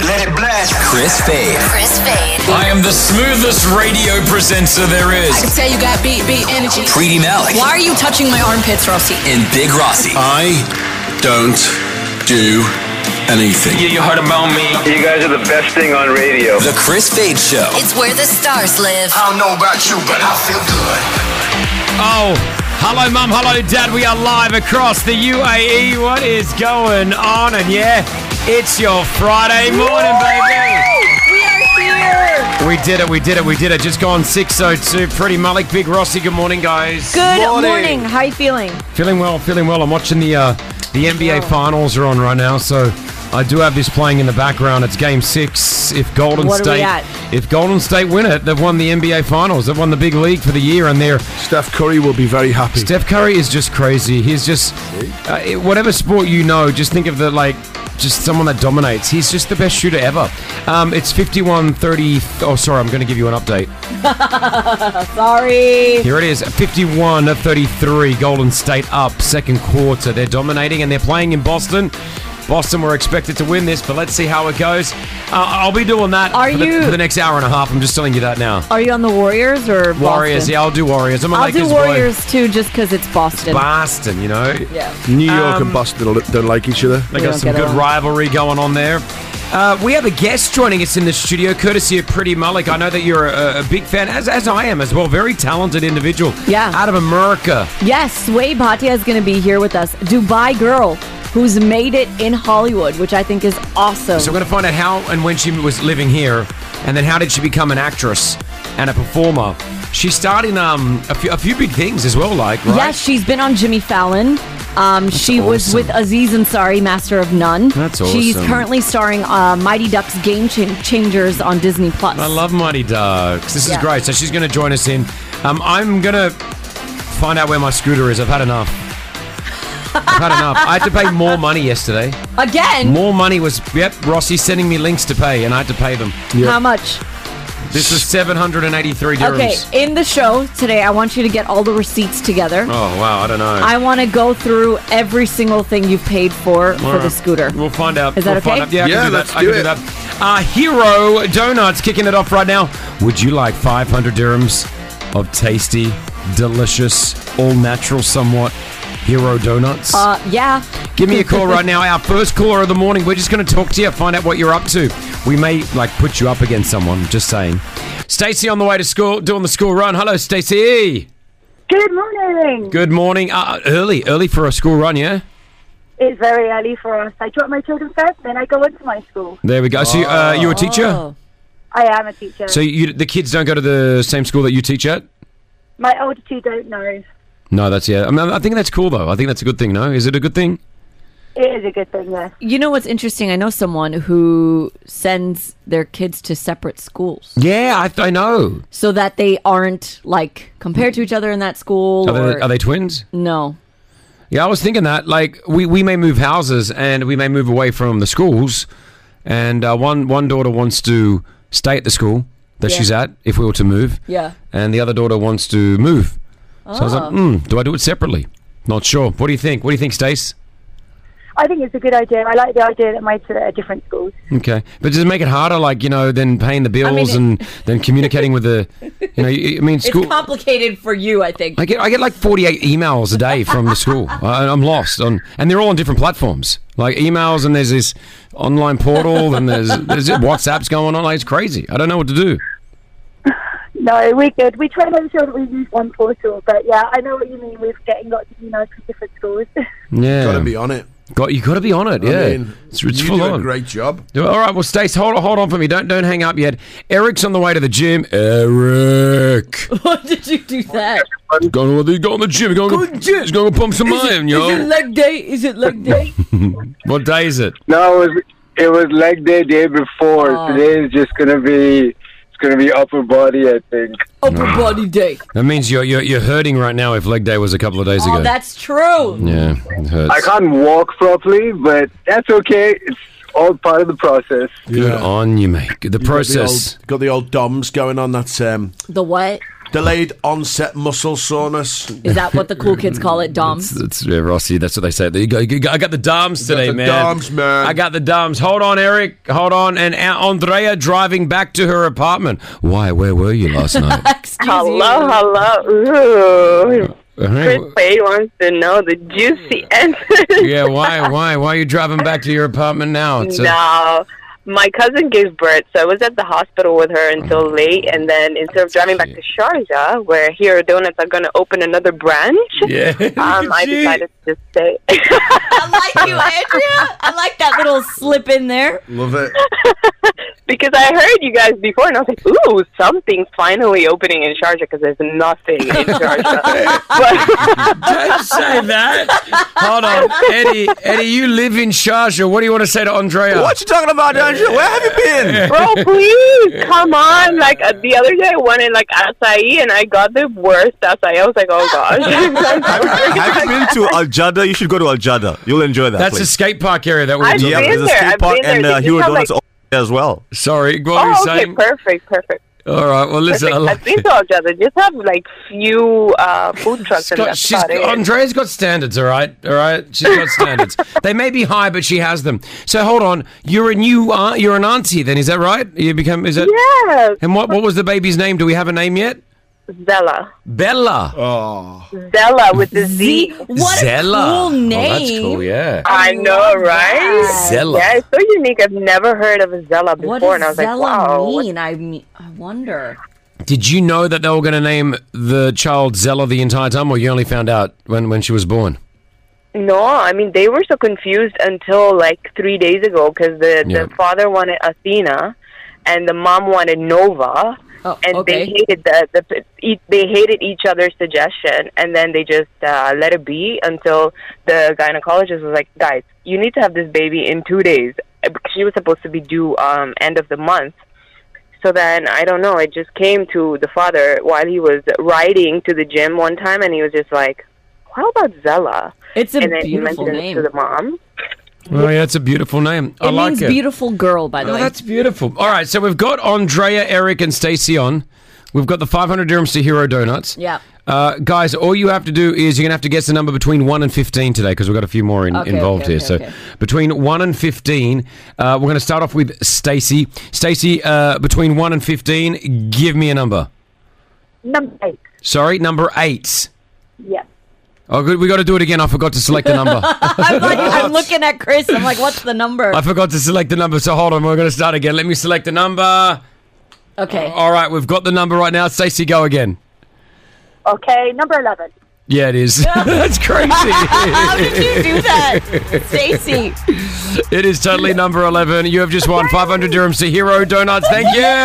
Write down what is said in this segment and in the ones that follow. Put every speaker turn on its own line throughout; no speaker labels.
Let it blast. Chris Fade.
I am the smoothest radio presenter there is.
I can tell you got beat energy.
Preeti Malik.
Why are you touching my armpits, Rossi?
And Big Rossi.
I don't do anything.
Yeah, you heard about me.
You guys are the best thing on radio.
The Chris Fade Show.
It's where the stars live.
I don't know about you, but I feel good.
Oh, hello, Mum. Hello, Dad. We are live across the UAE. What is going on? And yeah, it's your Friday morning, baby.
We are here.
We did it. Just gone 6:02. Preeti Malik, Big Rossi. Good morning, guys.
Good morning. How you feeling?
Feeling well. I'm watching the NBA Finals are on right now, so I do have this playing in the background. It's Game 6. If Golden State win it, they've won the NBA Finals. They've won the big league for the year, and
Steph Curry will be very happy.
Steph Curry is just crazy. He's just whatever sport you know. Just think of just someone that dominates. He's just the best shooter ever. It's 51-30. Oh, sorry, I'm going to give you an update.
Sorry.
Here it is, 51-33. Golden State up, second quarter. They're dominating, and they're playing in Boston. Boston were expected to win this, but let's see how it goes. I'll be doing that for the next hour and a half. I'm just telling you that now.
Are you on the Warriors or Boston?
Warriors, yeah, I'll do Warriors.
I'll do Warriors too, just because it's Boston.
Boston, you know?
Yeah.
New York and Boston don't like each other.
They got some good rivalry going on there. We have a guest joining us in the studio, courtesy of Preeti Malik. I know that you're a big fan, as I am as well. Very talented individual.
Yeah.
Out of America.
Yes, Sway Bhatia is going to be here with us. Dubai girl who's made it in Hollywood, which I think is awesome.
So we're going to find out how and when she was living here, and then how did she become an actress and a performer. She started in a few big things as well, right?
Yes, she's been on Jimmy Fallon. She was with Aziz Ansari, Master of None.
That's awesome.
She's currently starring Mighty Ducks Game Changers on Disney+.
I love Mighty Ducks. This is great. So she's going to join us in. I'm going to find out where my scooter is. I've had enough. I had to pay more money yesterday.
Again?
More money was, Rossi's sending me links to pay, and I had to pay them.
Yep. How much?
This was 783 dirhams.
Okay, in the show today, I want you to get all the receipts together.
Oh, wow, I don't know.
I want to go through every single thing you've paid for the scooter.
We'll find out.
Is that okay?
Yeah, I can do that. Hero Donuts kicking it off right now. Would you like 500 dirhams of tasty, delicious, all-natural somewhat Hero Donuts?
Yeah.
Give me a call right now. Our first caller of the morning. We're just going to talk to you, find out what you're up to. We may, put you up against someone, just saying. Stacey on the way to school, doing the school run. Hello, Stacey.
Good morning.
Good morning. Early for a school run, yeah?
It's very early for us. I drop my children first, then I go into my school.
There we go. So you're a teacher?
I am a teacher.
So the kids don't go to the same school that you teach at?
My older two don't know.
No, that's, yeah. I think that's cool, though. I think that's a good thing, no? Is it a good thing?
It is a good thing, yes.
You know what's interesting? I know someone who sends their kids to separate schools.
Yeah, I know.
So that they aren't, compared to each other in that school.
Are they twins?
No.
Yeah, I was thinking that. We may move houses and we may move away from the schools. And one daughter wants to stay at the school that she's at, if we were to move.
Yeah.
And the other daughter wants to move. So I was like, do I do it separately? Not sure. What do you think? What do you think, Stace?
I think it's a good idea. I like the idea that my children are at different schools.
Okay. But does it make it harder, than paying the bills and then communicating with the, school?
It's complicated for you, I think.
I get 48 emails a day from the school. I'm lost. And they're all on different platforms. Emails, and there's this online portal, and there's WhatsApp's going on. It's crazy. I don't know what to do.
No, we're good. We try to make sure that we use one portal, but yeah, I know what you mean with getting lots of emails from different schools.
Yeah.
Got to be on it.
You got to be on it, yeah. It's
you
full
do
on.
A great job.
All right, well, Stace, hold on for me. Don't hang up yet. Eric's on the way to the gym. Eric.
Why did you do that?
He's going to the gym. He's going to pump some iron, yo.
Is it leg day?
What day is it?
No, it was leg day before. Today is just going to be... going to be upper body, I think.
Upper body day.
That means you're hurting right now if leg day was a couple of days ago.
Oh, that's true.
Yeah, it hurts.
I can't walk properly, but that's okay. It's all part of the process.
Good on you, mate. The process.
Got the old DOMS going on. That's
the what?
Delayed onset muscle soreness.
Is that what the cool kids call it, DOMS?
That's Rossi. That's what they say. There you go. I got the DOMS today, man.
DOMS, man.
I got the DOMS. Hold on, Eric. Hold on. And Andrea driving back to her apartment. Why? Where were you last night?
Hello. Ooh. Chris Faye wants to know the juicy answers.
Yeah, why are you driving back to your apartment now?
No, my cousin gave birth, so I was at the hospital with her until late, and then instead of driving back to Sharjah, where Hero Donuts are going to open another branch, I decided to just stay.
I like you, Andrea. I like that little slip in there.
Love it.
Because I heard you guys before, and I was like, ooh, something's finally opening in Sharjah, because there's nothing in Sharjah.
Don't say that. Hold on. Eddie, you live in Sharjah. What do you want to say to Andrea?
What you talking about, Andrea? Where have you been?
Bro, please, come on. Like, the other day I went in, like, acai, and I got the worst acai. I was like, oh, gosh.
Have you been to Al Jada? You should go to Al Jada. You'll enjoy that
That's
place.
a skate park area that we're
I've
doing.
been
There's a skate park, and Hero Donuts as well.
Sorry, what were you saying?
Perfect.
All right, well, listen.
I've been to Al Jada. Just have, like, few food trucks in that spot.
Andrea's got standards, all right? She's got standards. They may be high, but she has them. So hold on, you're an auntie then, is that right?
Yes.
And what was the baby's name? Do we have a name yet?
Zella.
Bella.
Oh.
Zella with the Z.
What
Zella.
a cool name.
Oh, that's cool, yeah.
I know, right?
Zella.
Yeah, it's so unique. I've never heard of a Zella before,
What does
and I was like,
Zella
wow.
mean? I wonder.
Did you know that they were going to name the child Zella the entire time, or you only found out when she was born?
No, I mean, they were so confused until like 3 days ago, because the father wanted Athena, and the mom wanted Nova. And they hated they hated each other's suggestion, and then they just let it be until the gynecologist was like, guys, you need to have this baby in 2 days, because she was supposed to be due end of the month. So then, I don't know, it just came to the father while he was riding to the gym one time, and he was just like, how about Zella?
It's a
and then
beautiful
he mentioned
name.
it to the mom.
Oh, yeah, it's a beautiful name. I like it.
It means beautiful girl, by the way.
That's beautiful. All right, so we've got Andrea, Eric, and Stacey on. We've got the 500 dirhams to Hero Donuts.
Yeah.
Guys, all you have to do is you're going to have to guess the number between 1 and 15 today, because we've got a few more involved here. So between 1 and 15, we're going to start off with Stacey. Stacey, between 1 and 15, give me a number.
Number 8.
Sorry, number 8.
Yeah.
Oh, good. We got to do it again. I forgot to select the number.
I'm looking at Chris. I'm like, what's the number?
I forgot to select the number, so hold on. We're going to start again. Let me select the number.
Okay.
All right, we've got the number right now. Stacey, go again.
Okay, number 11.
Yeah, it is. That's crazy.
How did you do that, Stacey?
It is totally number 11. You have just won 500 dirhams to Hero Donuts. Thank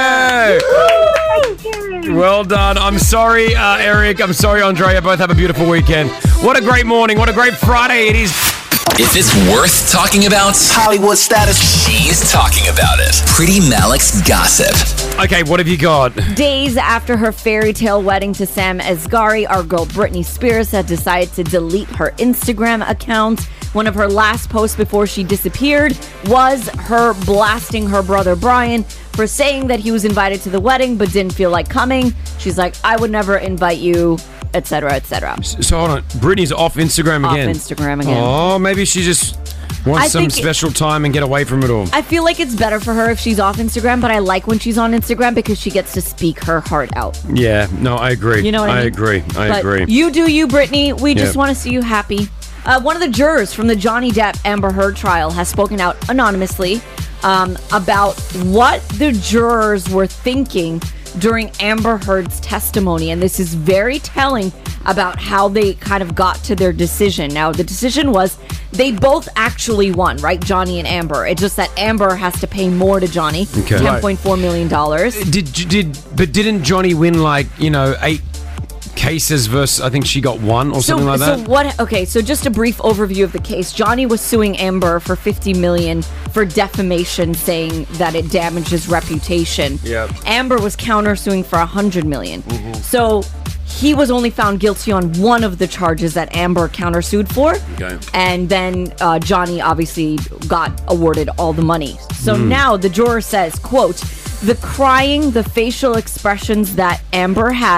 you. Well done. I'm sorry, Eric. I'm sorry, Andrea. Both have a beautiful weekend. What a great morning. What a great Friday it is.
If it's worth talking about, Hollywood status, she's talking about it. Pretty Malik's gossip.
Okay, what have you got?
Days after her fairy tale wedding to Sam Asghari, our girl Britney Spears had decided to delete her Instagram account. One of her last posts before she disappeared was her blasting her brother Brian for saying that he was invited to the wedding but didn't feel like coming. She's like, I would never invite you, etc., etc.
So hold on, Britney's off Instagram again.
Off Instagram again.
Oh, maybe she just wants some special time and get away from it all.
I feel like it's better for her if she's off Instagram, but I like when she's on Instagram because she gets to speak her heart out.
Yeah, no, I agree.
You know what I mean?
I agree.
You do you, Britney. We just want to see you happy. One of the jurors from the Johnny Depp Amber Heard trial has spoken out anonymously about what the jurors were thinking during Amber Heard's testimony. And this is very telling about how they kind of got to their decision. Now, the decision was they both actually won, right? Johnny and Amber. It's just that Amber has to pay more to Johnny,
okay.
$10.4 million.
But didn't Johnny win 8 cases versus, I think she got 1 or something like that?
So just a brief overview of the case. Johnny was suing Amber for $50 million for defamation, saying that it damaged his reputation.
Yep.
Amber was countersuing for $100 million.
Mm-hmm.
So he was only found guilty on one of the charges that Amber countersued for.
Okay.
And then Johnny obviously got awarded all the money. So now the juror says, quote, the crying, the facial expressions that Amber had,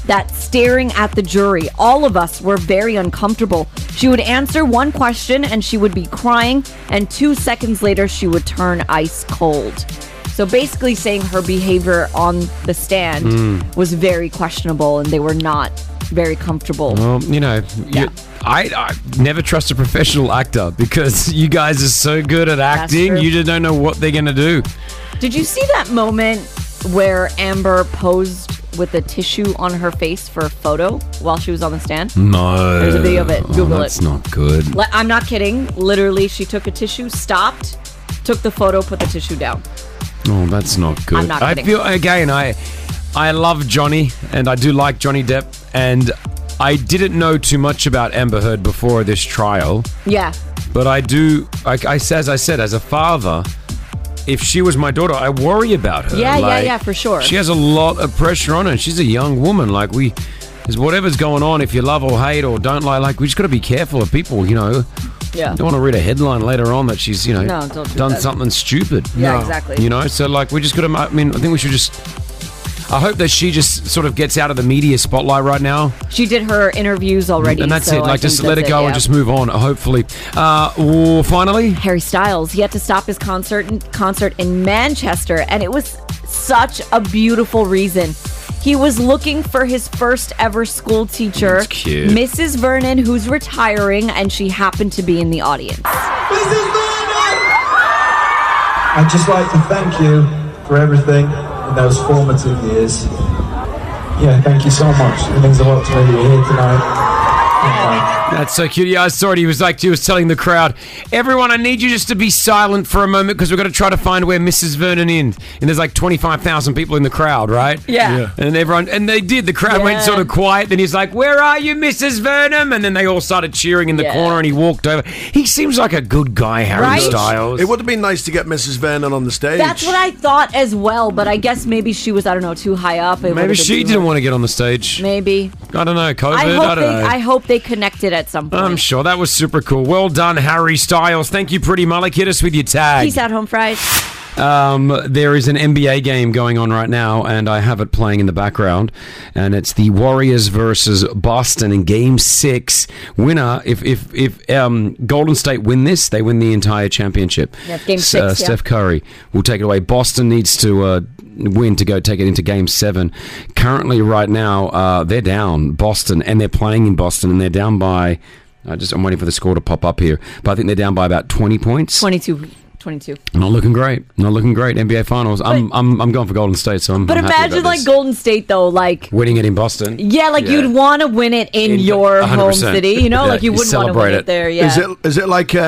that staring at the jury, all of us were very uncomfortable. She would answer one question and she would be crying, and 2 seconds later she would turn ice cold. So basically saying her behavior on the stand was very questionable and they were not very comfortable.
Well, I never trust a professional actor because you guys are so good at acting. You just don't know what they're going to do.
Did you see that moment where Amber posed with a tissue on her face for a photo while she was on the stand?
No.
There's a video of it. Google
that's
it.
That's not good.
I'm not kidding. Literally, she took a tissue, stopped, took the photo, put the tissue down.
Oh, that's not good.
I'm not kidding.
I feel, again, I love Johnny, and I do like Johnny Depp, and I didn't know too much about Amber Heard before this trial.
Yeah.
But I do, as I said, as a father, if she was my daughter, I worry about her.
Yeah, for sure.
She has a lot of pressure on her, and she's a young woman. There's whatever's going on, if you love or hate or don't like, we just got to be careful of people,
Yeah.
Don't want to read a headline later on that she's,
don't
done
that.
something stupid.
Yeah, exactly.
So we just got to, I think we should just, I hope that she just sort of gets out of the media spotlight right now.
She did her interviews already.
And that's
so
it. Just let it go and just move on, hopefully. Finally,
Harry Styles, he had to stop his concert in Manchester, and it was such a beautiful reason. He was looking for his first ever school teacher,
That's cute.
Mrs. Vernon, who's retiring, and she happened to be in the audience.
Mrs. Vernon! I'd just like to thank you for everything in those formative years. Yeah, thank you so much. It means a lot to me. You're here tonight.
That's so cute. Yeah, I saw it. He was telling the crowd, everyone, I need you just to be silent for a moment because we're going to try to find where Mrs. Vernon is. And there's 25,000 people in the crowd, right?
Yeah.
And they did. The crowd went sort of quiet. Then he's like, where are you, Mrs. Vernon? And then they all started cheering in the corner and he walked over. He seems like a good guy, Harry Styles.
It would have been nice to get Mrs. Vernon on the stage.
That's what I thought as well, but I guess maybe she was, too high up.
Maybe she didn't want to get on the stage.
Maybe.
I don't know. COVID,
I
don't know.
I hope they connected at some point.
I'm sure. That was super cool. Well done, Harry Styles. Thank you, Pretty Mullock. Hit us with your tag.
Peace out, home fries.
There is an NBA game going on right now, and I have it playing in the background. And it's the Warriors versus Boston in Game 6. Winner, if Golden State win this, they win the entire championship.
Yeah, Game 6,
Steph Curry will take it away. Boston needs to win to go take it into Game 7. Currently, right now, they're down, Boston, and they're playing in Boston, and they're down by... I'm waiting for the score to pop up here, but I think they're down by about 20 points.
22.
Not looking great. NBA Finals. I'm going for Golden State, so I'm
imagine Golden State though,
winning it in Boston.
Yeah, you'd want to win it in your 100%. Home city. You wouldn't want to win it there. Yeah.
Is it like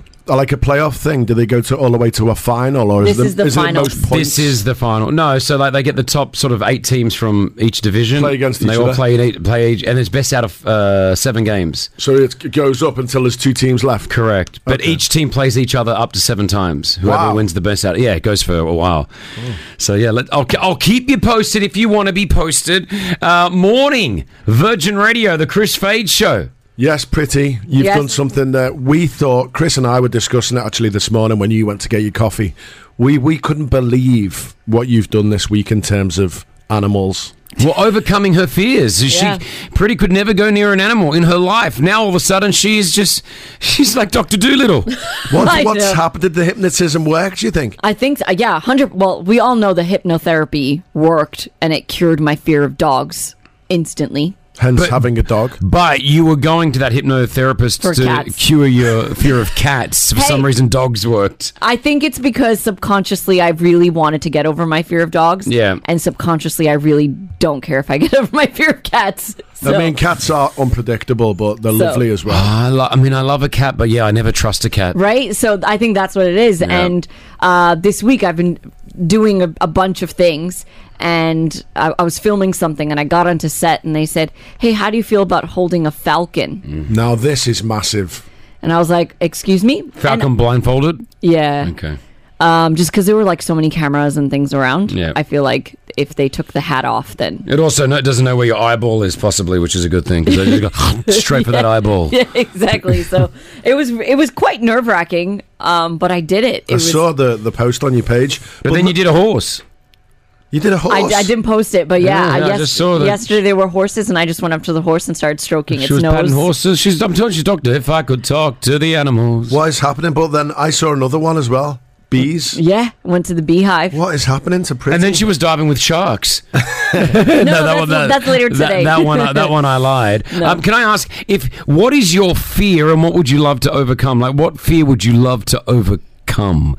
a playoff thing? Do they go all the way to a final, or
is it most
points?
This is the final. No, so they get the top sort of 8 teams from each division.
Play against each other.
They all play each, and it's best out of 7 games.
So it goes up until there's 2 teams left.
Correct, but each team plays each other up to 7 times. Whoever wins the best out, it goes for a while. So I'll keep you posted if you want to be posted. Morning Virgin Radio, the Chris Fade Show.
Yes, Pretty. You've done something that we thought, Chris and I were discussing it actually this morning when you went to get your coffee. We couldn't believe what you've done this week in terms of animals.
Well, overcoming her fears. Pretty could never go near an animal in her life. Now all of a sudden she's like Dr. Dolittle.
What's happened? Did the hypnotism work, do you think?
I think, 100. Well, we all know the hypnotherapy worked and it cured my fear of dogs instantly.
Hence having a dog.
But you were going to that hypnotherapist to cure your fear of cats. For some reason, dogs worked.
I think it's because subconsciously I really wanted to get over my fear of dogs.
Yeah.
And subconsciously I really don't care if I get over my fear of cats. So.
I mean, cats are unpredictable, but they're lovely as well.
I love a cat, but I never trust a cat.
Right? So I think that's what it is. Yeah. And this week I've been doing a bunch of things. And I was filming something and I got onto set and they said, hey, how do you feel about holding a falcon?
Now this is massive.
And I was like, excuse me?
Falcon blindfolded?
Yeah.
Okay.
Just because there were so many cameras and things around.
Yeah.
I feel like if they took the hat off, then...
It also doesn't know where your eyeball is, possibly, which is a good thing. Because they just go straight for that eyeball.
Yeah, exactly. So it was quite nerve-wracking, but I did it.
I saw the post on your page.
But then you did a horse.
You did a horse?
I didn't post it, but
I just saw that.
Yesterday there were horses, and I just went up to the horse and started stroking its
She was
nose.
patting horses. I'm telling you, she's doctor. If I could talk to the animals.
What is happening? But then I saw another one as well. Bees.
Yeah, went to the beehive.
What is happening to Pretty?
And then she was diving with sharks.
That's later today.
That one I lied.
No.
Can I ask, what is your fear and what would you love to overcome? Like, what fear would you love to overcome?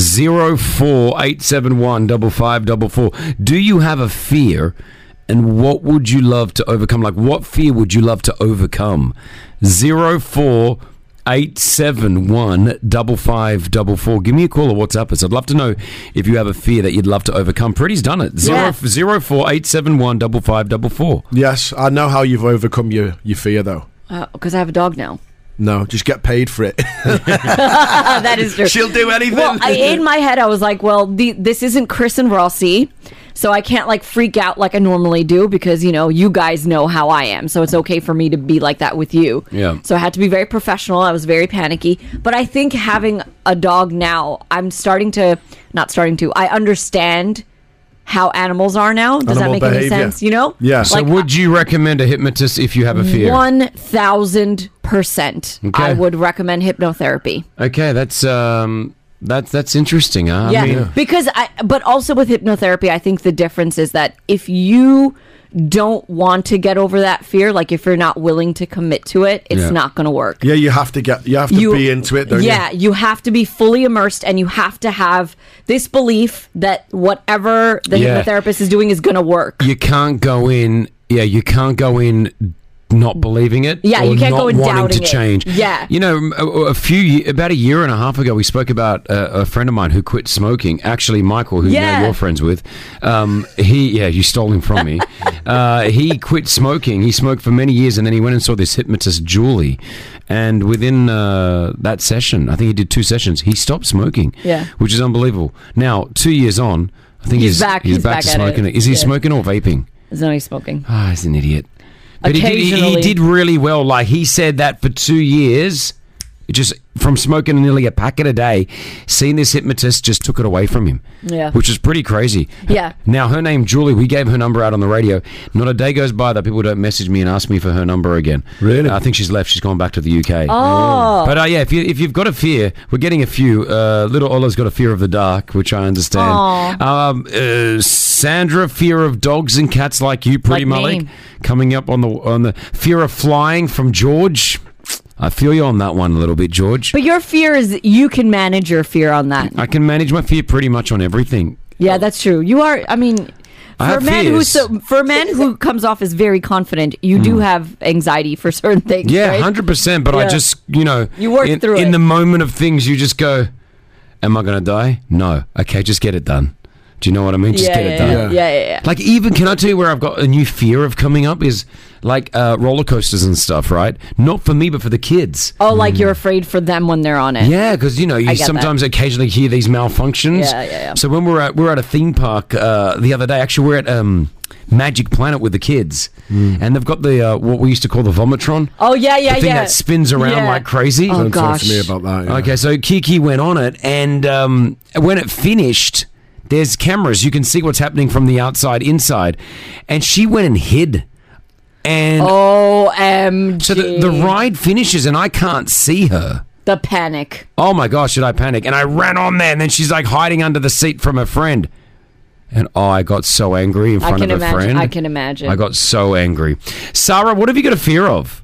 04871 5544. Do you have a fear and what would you love to overcome? Like, what fear would you love to overcome? 04871 5544. Give me a call or WhatsApp us. I'd love to know if you have a fear that you'd love to overcome. Pretty's done it. 04871 5544.
Yes, I know how you've overcome your fear, though.
Because I have a dog now.
No, just get paid for it.
That is true.
She'll do anything.
Well, in my head, I was like, well, this isn't Chris and Rossi, so I can't like freak out like I normally do because, you guys know how I am. So it's okay for me to be like that with you.
Yeah.
So I had to be very professional. I was very panicky. But I think having a dog now, I understand how animals are now. Does that make any sense?
Yeah.
So would you recommend a hypnotist if you have a fear?
1000%.
Okay.
I would recommend hypnotherapy.
Okay, that's interesting. Huh?
Yeah, but also with hypnotherapy, I think the difference is that if you don't want to get over that fear, like if you're not willing to commit to it, it's not going to work.
Yeah, you have to be into it, don't you?
Yeah, you have to be fully immersed and you have to have this belief that whatever the hypnotherapist is doing is going to work.
You can't go in not believing it.
Yeah,
or
you can't
not
go in
wanting
doubting
to change.
it. Yeah.
About a year and a half ago, we spoke about a friend of mine who quit smoking. Actually, Michael, who now you're friends with, you stole him from me. He quit smoking. He smoked for many years, and then he went and saw this hypnotist, Julie. And within that session, I think he did 2 sessions, he stopped smoking.
Yeah.
Which is unbelievable. Now, 2 years on, I think he's back to smoking. Is he smoking or vaping?
No, he's smoking.
He's an idiot. But he did really well. Like, he said that for 2 years, just from smoking nearly a packet a day, seeing this hypnotist just took it away from him.
Yeah.
Which is pretty crazy.
Yeah.
Now, her name, Julie, we gave her number out on the radio. Not a day goes by that people don't message me and ask me for her number again.
Really?
I think she's left. She's gone back to the UK.
Oh.
But if you've got a fear, we're getting a few. Little Ola's got a fear of the dark, which I understand. Sandra, fear of dogs and cats like you, Pretty Malik. Coming up on the fear of flying from George. I feel you on that one a little bit, George.
But your fear is you can manage your fear on that.
I can manage my fear pretty much on everything.
Yeah, that's true. You are. I mean, for a man who comes off as very confident, you do have anxiety for certain things.
Yeah,
right?
100%. But I just, you
work through it.
In the moment of things, you just go, "Am I going to die? No. Okay, just get it done." Do you know what I mean? Just get it done.
Yeah.
Like, even, can I tell you where I've got a new fear of coming up is like roller coasters and stuff, right? Not for me, but for the kids.
Oh, like you're afraid for them when they're on it.
Yeah, because you sometimes occasionally hear these malfunctions.
Yeah.
So when we're at a theme park the other day, actually we're at Magic Planet with the kids, and they've got the what we used to call the Vomatron.
Oh yeah,
the thing that spins around like crazy.
Oh gosh,
talk to me about that. Yeah.
Okay, so Kiki went on it, and when it finished, there's cameras. You can see what's happening from the outside, inside, and she went and hid. And
OMG.
So the ride finishes, and I can't see her.
The panic.
Oh my gosh, did I panic? And I ran on there, and then she's like hiding under the seat from her friend. And I got so angry in front of her friend.
I can imagine.
I got so angry. Sarah, what have you got a fear of?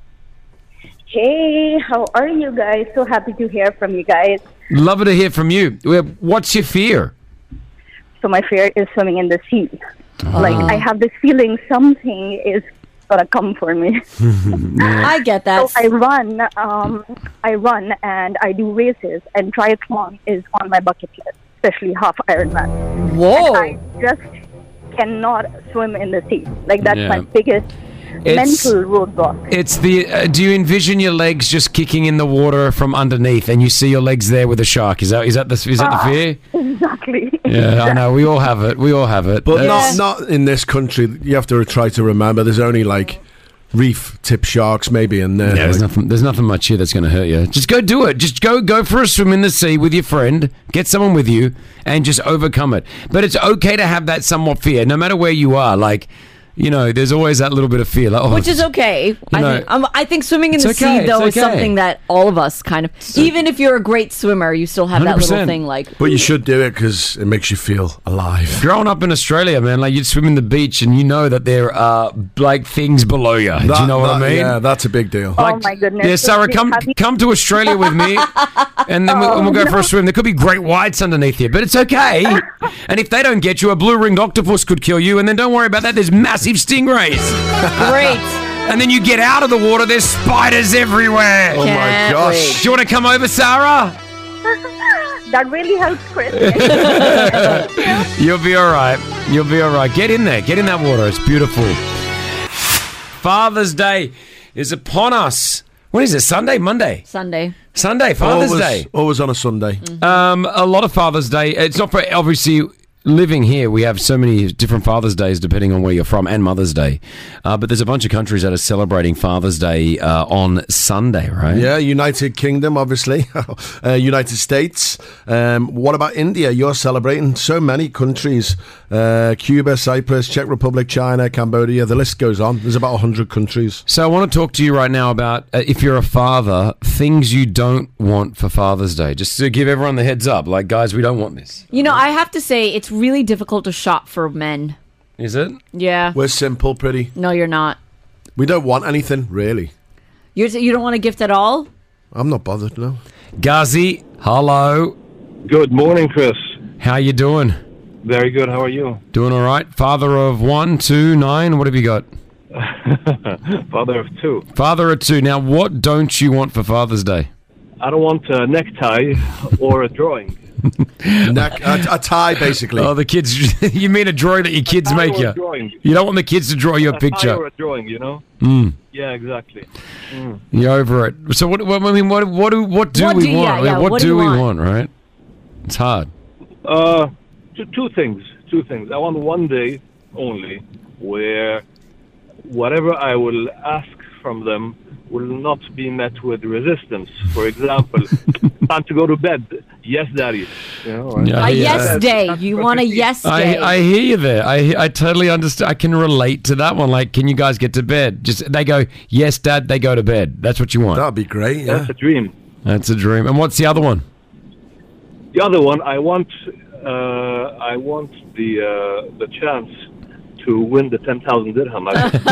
Hey, how are you guys? So happy to hear from you guys.
Love to hear from you. What's your fear?
So my fear is swimming in the sea. Like, I have this feeling something is gonna come for me.
I get that.
So I run and I do races, and triathlon is on my bucket list, especially half Ironman.
Whoa!
And I just cannot swim in the sea. Like, that's my biggest mental roadblock.
It's the. Do you envision your legs just kicking in the water from underneath, and you see your legs there with a shark? Is that the fear?
Exactly.
Yeah, I know. We all have it.
But not in this country. You have to try to remember. There's only like reef tip sharks maybe in there.
Yeah, there's nothing much here that's going to hurt you. Just go do it. Just go for a swim in the sea with your friend. Get someone with you and just overcome it. But it's okay to have that somewhat fear, no matter where you are. Like, there's always that little bit of fear. Like,
which is okay. I think swimming in the sea, though, is something that all of us kind of... even if you're a great swimmer, you still have 100%. That little thing like...
But you should do it because it makes you feel alive.
Growing up in Australia, man, like you'd swim in the beach and you know that there are like things below you. Do you know what I mean?
Yeah, that's a big deal.
Oh my goodness.
Yeah, Sarah, come to Australia with me and then we'll go for a swim. There could be great whites underneath you, but it's okay. And if they don't get you, a blue-ringed octopus could kill you, and then don't worry about that. There's massive stingrays.
Great.
And then you get out of the water, there's spiders everywhere.
Oh my gosh.
Wait. Do you want to come over, Sarah?
That really helps, Chris.
You'll be all right. You'll be all right. Get in there. Get in that water. It's beautiful. Father's Day is upon us. When is it? Sunday? Monday?
Sunday,
Father's Day.
Always on a Sunday.
Mm-hmm.
A lot of Father's Day. It's not for, obviously... Living here, we have so many different Father's Days depending on where you're from, and Mother's Day. But there's a bunch of countries that are celebrating Father's Day on Sunday, right?
Yeah, United Kingdom, obviously. United States. What about India? You're celebrating so many countries. Cuba, Cyprus, Czech Republic, China, Cambodia. The list goes on. There's about 100 countries.
So I want to talk to you right now about, if you're a father, things you don't want for Father's Day. Just to give everyone the heads up. Like, guys, we don't want this.
I have to say, it's really difficult to shop for men.
Is it?
Yeah.
We're simple, pretty.
No, you're not.
We don't want anything, really.
You don't want a gift at all?
I'm not bothered, no.
Ghazi, hello.
Good morning, Chris.
How you doing?
Very good. How are you?
Doing all right. Father of 1, 2, 9. What have you got?
Father of 2.
Father of 2. Now, what don't you want for Father's Day?
I don't want a necktie or a drawing.
A tie, basically.
Oh, the kids. You mean a drawing that your kids make you?
Drawing.
You don't want the kids to draw you a picture.
Tie or a drawing, Yeah, exactly.
You're over it. So what do we want? What do we want, right? It's hard.
Two things. I want one day only where whatever I will ask from them will not be met with resistance. For example, time to go to bed. Yes, Daddy.
Yes day. You want a yes day.
I hear you there. I totally understand. I can relate to that one. Like, can you guys get to bed? They go, yes, Dad. They go to bed. That's what you want.
That'd be great. Yeah.
That's a dream.
That's a dream. And what's the other one?
The other one, I want the chance to win the 10,000 dirham.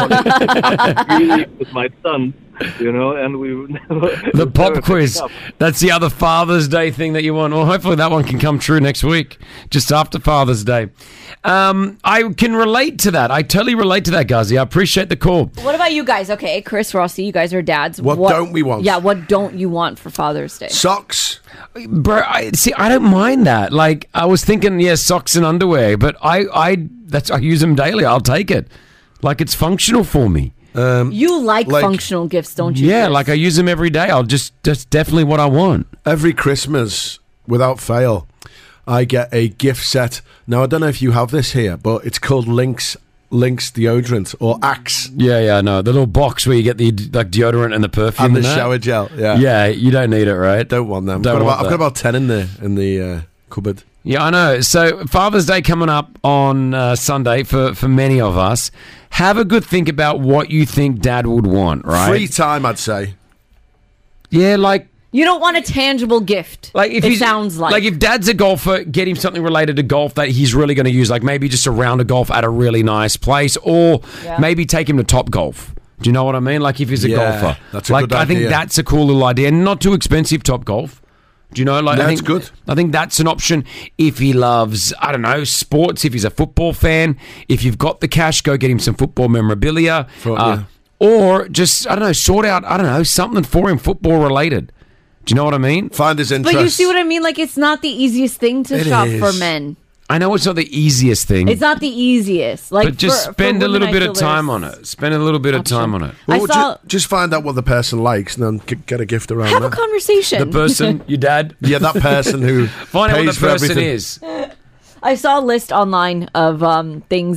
I with my son, and we
the pop quiz. That's the other Father's Day thing that you want. Well, hopefully that one can come true next week, just after Father's Day. I can relate to that. I totally relate to that, Ghazi. I appreciate the call.
What about you guys? Okay, Chris, Rossi, you guys are dads.
What don't we want?
Yeah, what don't you want for Father's Day?
Socks.
Bro, I don't mind that. Like, I was thinking, socks and underwear, but I use them daily. I'll take it. Like, it's functional for me.
You like functional gifts, don't you?
Yeah,
Chris?
like I use them every day. That's definitely what I want.
Every Christmas, without fail, I get a gift set. Now, I don't know if you have this here, but it's called Lynx deodorant or Axe.
Yeah, I know. The little box where you get the deodorant and the perfume
and the shower gel.
Yeah, you don't need it, right?
Don't want them. I've got about 10 in there in the cupboard.
Yeah, I know. So Father's Day coming up on Sunday for many of us. Have a good think about what you think Dad would want, right?
Free time, I'd say.
Yeah, like...
You don't want a tangible gift.
Like if if Dad's a golfer, get him something related to golf that he's really going to use. Like maybe just a round of golf at a really nice place, or maybe take him to Top Golf. Do you know what I mean? Like if he's a golfer,
that's a good idea.
I think that's a cool little idea, and not too expensive. Top Golf. Do you know? Like
that's good.
I think that's an option if he loves, I don't know, sports. If he's a football fan, if you've got the cash, go get him some football memorabilia, or just sort out something for him football related. Do you know what I mean?
Find his interest.
But you see what I mean? Like, it's not the easiest thing to shop for men.
I know it's not the easiest thing.
It's not the easiest. Like,
but just spend a little bit of time on it. Spend a little bit of time on it.
Well, just find out what the person likes and then get a gift around
Have a conversation.
The person, your dad?
Yeah, that person who
find out what the person is.
I saw a list online of things that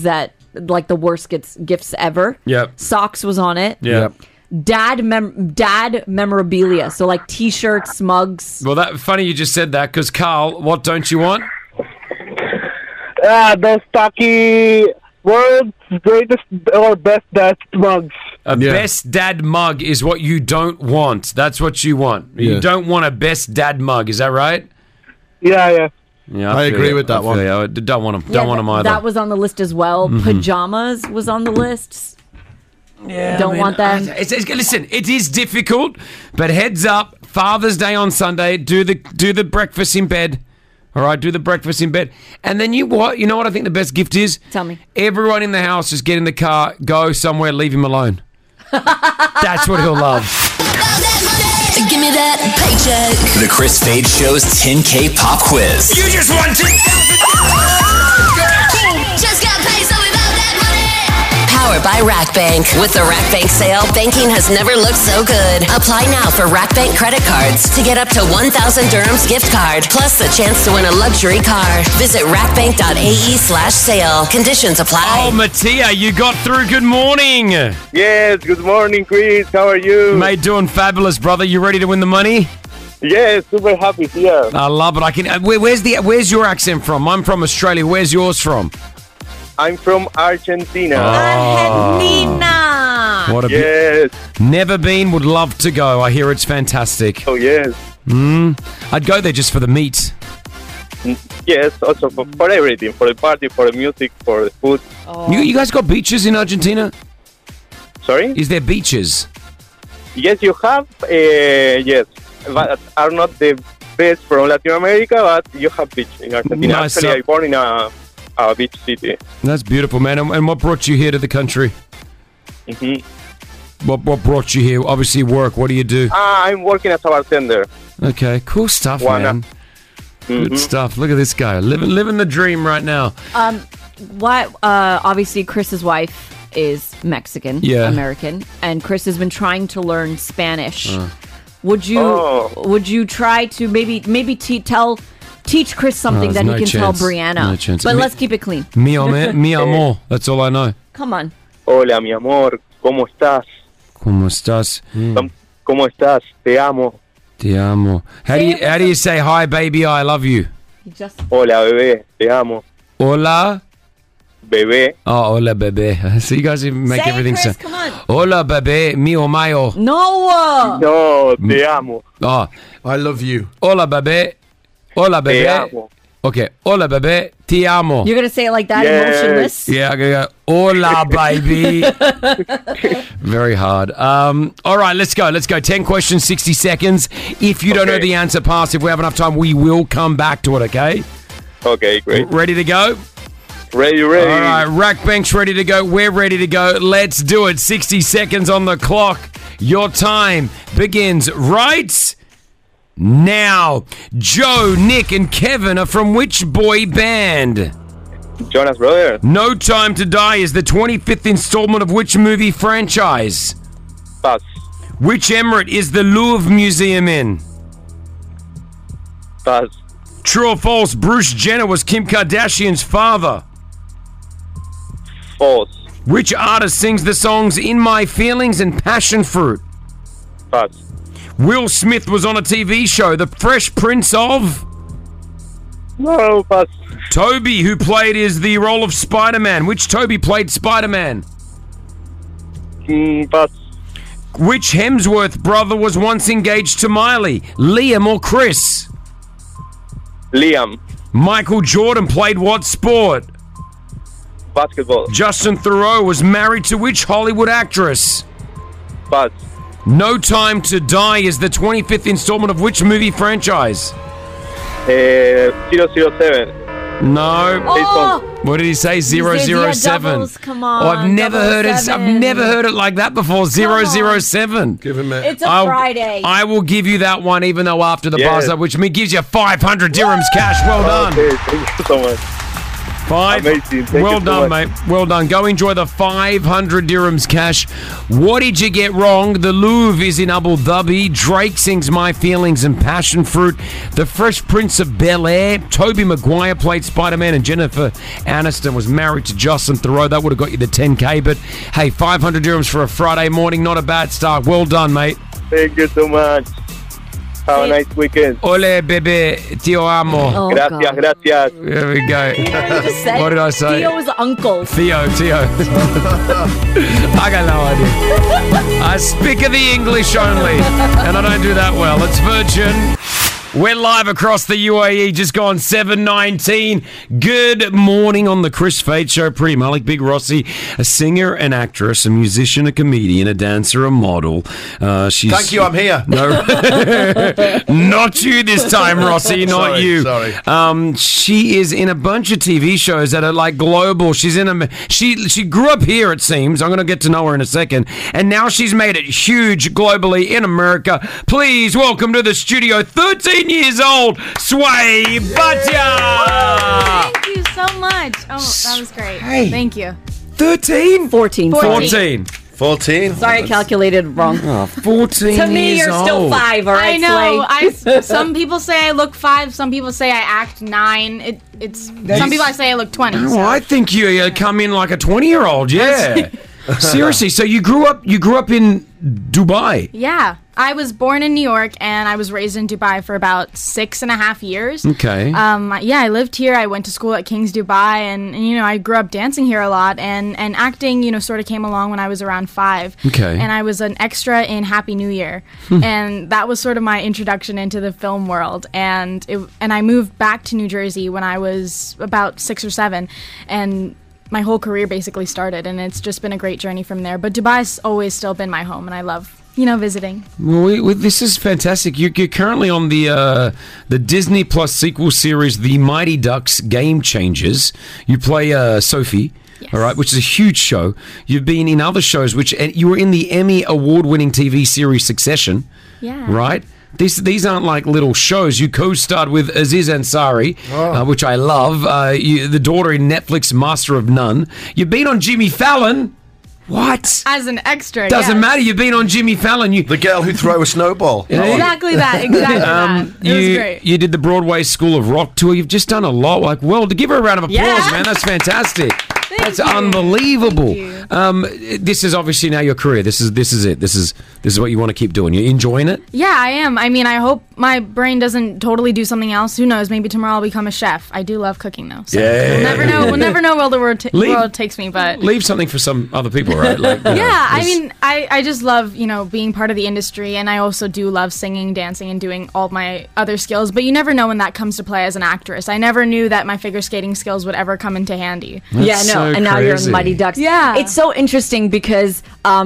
like the worst gifts ever.
Yep.
Socks was on it.
Yep.
Dad memorabilia, so like T-shirts, mugs.
Well, funny you just said that, because Carl, what don't you want?
Best Taki world's greatest or best dad mugs.
Best dad mug is what you don't want. That's what you want. You don't want a best dad mug. Is that right?
Yeah.
Yeah,
I agree with that one.
I don't want them. Don't want them either.
That was on the list as well.
Mhm.
Pajamas was on the list.
Yeah,
don't want them.
Listen, it is difficult, but heads up. Father's Day on Sunday. Do the breakfast in bed. All right, do the breakfast in bed. And then you know what I think the best gift is?
Tell me.
Everyone in the house just get in the car, go somewhere, leave him alone. That's what he'll love.
Give me that paycheck. The Chris Fade Show's 10K pop quiz.
You just want to.
Just got paid, so we love that money. Powered by Rack Bank. With the Rack Bank sale, banking has never looked so good. Apply now for Rack Bank credit cards to get up to 1,000 dirhams gift card, plus the chance to win a luxury car. Visit rackbank.ae/sale. Conditions apply.
Oh, Mattia, you got through. Good morning.
Yes, good morning, Chris. How are you?
Mate, doing fabulous, brother. You ready to win the money?
Yes, super happy here.
I love it. I can. Where's your accent from? I'm from Australia. Where's yours from?
I'm from Argentina.
Argentina.
What a
yes.
Never been. Would love to go. I hear it's fantastic.
Oh yes.
I'd go there just for the meat.
Yes, also for everything, for the party, for the music, for the food.
Oh.
You guys got beaches in Argentina?
Sorry?
Is there beaches?
Yes, you have. Yes, but are not the best from Latin America, but you have beach in Argentina.
Nice.
Actually, I born in a beach city.
That's beautiful, man. And what brought you here to the country? What brought you here? Obviously work. What do you do?
I'm working as a bartender.
Okay, cool stuff, man. Good stuff. Look at this guy. Living the dream right now.
Obviously Chris's wife is Mexican, American, and Chris has been trying to learn Spanish. Would you try to maybe teach Chris something that he can tell Brianna?
No chance.
But let's keep it clean.
Mi amor. That's all I know.
Come on.
Hola, mi amor. ¿Cómo estás?
¿Cómo estás?
¿Cómo estás? Te amo.
Te amo. How do you say hi, baby? I love you.
Hola, bebé. Te amo.
Hola.
Bebé.
Oh, hola, bebé. So you guys make everything
Chris,
sound.
come on.
Hola, bebé. Mio mayo.
No.
No, te amo.
Oh,
I love you.
Hola, bebé. Hola, bebé.
Te amo.
Okay. Hola, bebé. Te amo.
You're gonna say it like that, emotionless.
Yeah, I'm gonna go. Hola, baby. Very hard. All right, let's go. 10 questions, 60 seconds. If you don't know the answer, pass. If we have enough time, we will come back to it. Okay.
Okay, great.
Ready to go?
Ready.
All right, Rack Bank's ready to go. We're ready to go. Let's do it. 60 seconds on the clock. Your time begins right now. Joe, Nick, and Kevin are from which boy band?
Jonas Brothers.
No Time to Die is the 25th installment of which movie franchise?
Pass.
Which emirate is the Louvre Museum in?
Pass.
True or false, Bruce Jenner was Kim Kardashian's father?
False.
Which artist sings the songs In My Feelings and Passion Fruit?
Pass.
Will Smith was on a TV show, The Fresh Prince of?
No, pass.
Toby, who played the role of Spider-Man. Which Toby played Spider-Man?
Pass.
Which Hemsworth brother was once engaged to Miley? Liam or Chris?
Liam.
Michael Jordan played what sport?
Basketball.
Justin Theroux was married to which Hollywood actress?
Pass.
No Time to Die is the 25th installment of which movie franchise?
007.
No.
Oh!
What did he say? 007.
Come on.
Oh, I've never heard it. I've never heard it like that before. 007.
Give him it.
It's a Friday.
I will give you that one, even though after the buzzer, which gives you 500 dirhams cash. Well done.
Okay, thank you so much. Amazing. Thank
Well
you so
done,
much.
mate. Well done. Go enjoy the 500 dirhams cash. What did you get wrong? The Louvre is in Abu Dhabi. Drake sings My Feelings and Passion Fruit. The Fresh Prince of Bel-Air. Tobey Maguire played Spider-Man, and Jennifer Aniston was married to Justin Theroux. That would have got you the 10K. But hey, 500 dirhams for a Friday morning. Not a bad start. Well done, mate.
Thank you so much. Have a nice weekend.
Ole, bebe. Tio amo.
Oh,
Gracias,
God.
gracias.
There we go.
Said
What did I say?
Theo's uncle.
Theo. I got no idea. I speak the English only, and I don't do that well. It's Virgin. We're live across the UAE, just gone 7:19. Good morning on the Chris Fade Show. Pretty Malik, Big Rossi, a singer, an actress, a musician, a comedian, a dancer, a model. She's
Thank you, I'm here.
No, not you this time, Rossi. Not
Sorry,
you.
sorry.
She is in a bunch of TV shows that are like global. She's in a. She grew up here, it seems. I'm going to get to know her in a second, and now she's made it huge globally in America. Please welcome to the studio, 13 years old, Sway Bhatia.
Thank you so much. Oh, that was great.
Hey.
Thank you.
13?
14.
14.
14.
Sorry, I calculated wrong.
Oh, 14
To me,
years
you're still
old.
5, all right,
I know.
Slay?
Some people say I look 5. Some people say I act 9. Some people I say I look 20.
Oh,
so.
I think you come in like a 20-year-old. Yeah. Seriously. So you grew up in Dubai.
Yeah. I was born in New York and I was raised in Dubai for about 6.5 years.
Okay.
Yeah, I lived here. I went to school at King's Dubai and I grew up dancing here a lot and acting, sort of came along when I was around 5.
Okay.
And I was an extra in Happy New Year. And that was sort of my introduction into the film world. And I moved back to New Jersey when I was about 6 or 7 and my whole career basically started, and it's just been a great journey from there. But Dubai's always still been my home, and I love, visiting.
Well, this is fantastic. You're currently on the Disney Plus sequel series, The Mighty Ducks Game Changers. You play Sophie.
Yes.
All right, which is a huge show. You've been in other shows, and you were in the Emmy award-winning TV series Succession.
Yeah.
Right? These aren't like little shows. You co-starred with Aziz Ansari, which I love. The daughter in Netflix Master of None. You've been on Jimmy Fallon. What?
As an extra,
Doesn't
yes.
matter. You've been on Jimmy Fallon.
The girl who threw a snowball.
Exactly that. Exactly that. It was great.
You did the Broadway School of Rock tour. You've just done a lot. To give her a round of applause,
Yeah.
man. That's fantastic. That's
you.
unbelievable.
Thank
This is obviously now your career. This is it. This is what you want to keep doing. You're enjoying it?
Yeah, I am. I mean, I hope my brain doesn't totally do something else. Who knows? Maybe tomorrow I'll become a chef. I do love cooking, though. So
Yeah.
We'll never know. We'll never know where the world takes me, but...
Leave something for some other people, right?
Yeah, I mean, I just love, being part of the industry, and I also do love singing, dancing, and doing all my other skills, but you never know when that comes to play as an actress. I never knew that my figure skating skills would ever come into handy.
And now you're in Mighty Ducks.
Yeah.
It's so interesting because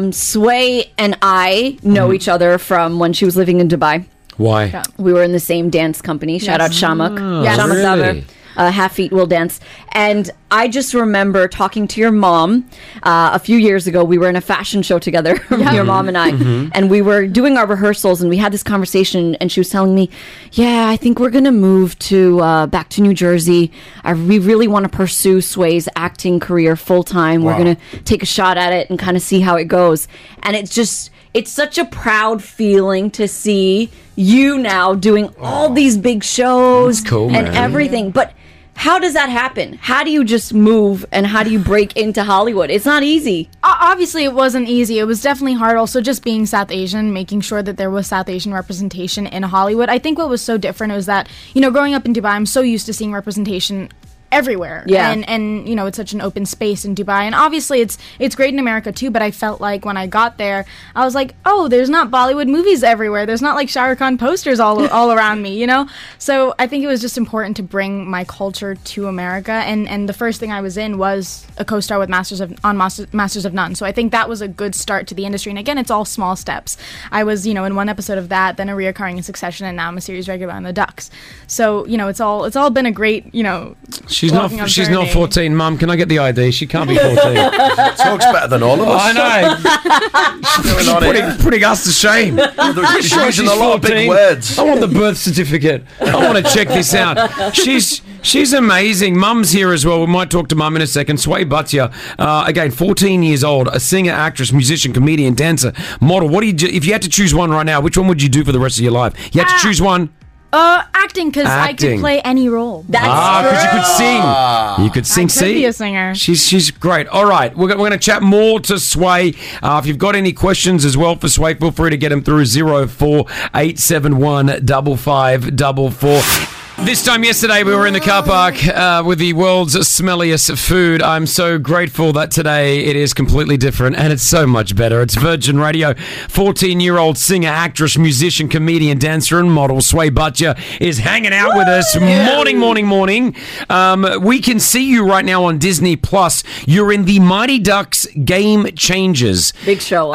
Sway and I know each other from when she was living in Dubai.
Why?
We were in the same dance company. Shout out Shamak.
Yes.
Shamak
Really?
Saber. Half Feet Will Dance. And I just remember talking to your mom a few years ago. We were in a fashion show together, your mom and I. And we were doing our rehearsals and we had this conversation and she was telling me, yeah, I think we're going to move to back to New Jersey. We really want to pursue Sway's acting career full time. We're going to take a shot at it and kind of see how it goes. And it's such a proud feeling to see you now doing all these big shows
cool,
and
man.
everything. But how does that happen? How do you just move and how do you break into Hollywood? It's not easy.
Obviously, it wasn't easy. It was definitely hard. Also, just being South Asian, making sure that there was South Asian representation in Hollywood. I think what was so different was that, growing up in Dubai, I'm so used to seeing representation everywhere.
Yeah.
And it's such an open space in Dubai. And obviously it's great in America too, but I felt like when I got there, I was like, oh, there's not Bollywood movies everywhere. There's not like Shah Rukh Khan posters all around me, So I think it was just important to bring my culture to America. And the first thing I was in was a co-star with Masters of None. So I think that was a good start to the industry. And again, it's all small steps. I was, in one episode of that, then a reoccurring in Succession, and now I'm a series regular on The Ducks. So, it's all been a great,
She's not 14, Mum. Can I get the ID? She can't be 14.
Talks better than all of us.
I know. Putting us to shame.
She's using a lot of big words.
I want the birth certificate. I want to check this out. She's amazing. Mum's here as well. We might talk to Mum in a second. Sway Bhatia, again, 14 years old, a singer, actress, musician, comedian, dancer, model. What do you do if you had to choose one right now? Which one would you do for the rest of your life? You had to choose one.
Acting, because I could play any role.
That's
because you could sing. You could sing.
I could be a singer.
She's great. All right, we're going to chat more to Sway. If you've got any questions as well for Sway, feel free to get them through 04-871 5544. This time yesterday, we were in the car park with the world's smelliest food. I'm so grateful that today it is completely different and it's so much better. It's Virgin Radio. 14-year-old singer, actress, musician, comedian, dancer, and model Sway Bhatia is hanging out with us. Morning. We can see you right now on Disney Plus. You're in the Mighty Ducks Game Changers.
Big show.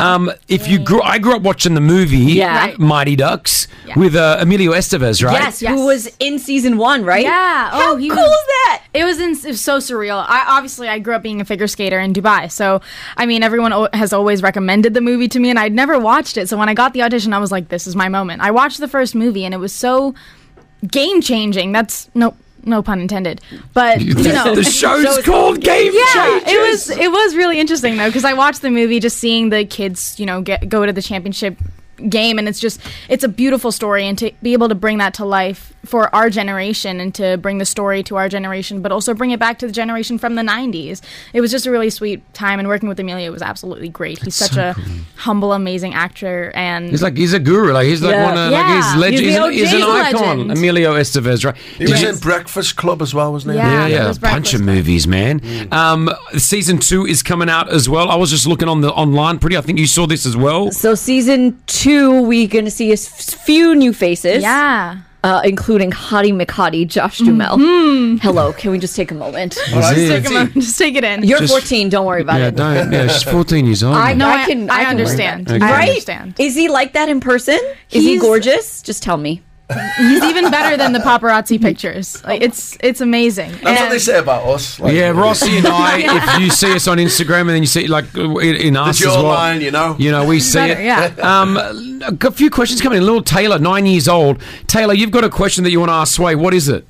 I grew up watching the movie Mighty Ducks with Emilio Estevez, right?
Yes, who was in season 1, right?
Yeah.
How cool is that?
It was so surreal. I grew up being a figure skater in Dubai, so I mean, everyone has always recommended the movie to me, and I'd never watched it. So when I got the audition, I was like, "This is my moment." I watched the first movie, and it was so game changing. That's no pun intended, but you know,
the show's called Game Changers.
It was really interesting though, because I watched the movie just seeing the kids, go to the championship game, and it's a beautiful story, and to be able to bring that to life for our generation and to bring the story to our generation, but also bring it back to the generation from the 90s. It was just a really sweet time, and working with Emilio was absolutely great. He's such a humble, amazing actor, and
he's a guru. He's like one of he's legend. He's an icon.
Legend.
Emilio Estevez, right?
He was in Breakfast Club as well, wasn't he?
Yeah, a bunch of movies, man. Season 2 is coming out as well. I was just looking on the online. I think you saw this as well.
So season 2, we're going to see a few new faces.
Yeah.
Including Hottie McHottie, Josh Duhamel.
Mm-hmm.
Hello, can we just take a moment?
Just take it in.
You're 14, don't worry about it.
She's 14 years old.
I
can
understand.
Okay.
I understand.
Is he like that in person? Is he gorgeous? Just tell me.
He's even better than the paparazzi pictures. It's amazing.
That's what they say about us.
Rossi and I, if you see us on Instagram and then you see in us as well,
line,
we see it.
Yeah.
A few questions coming in. Little Taylor, 9 years old. Taylor, you've got a question that you want to ask Sway. What is it?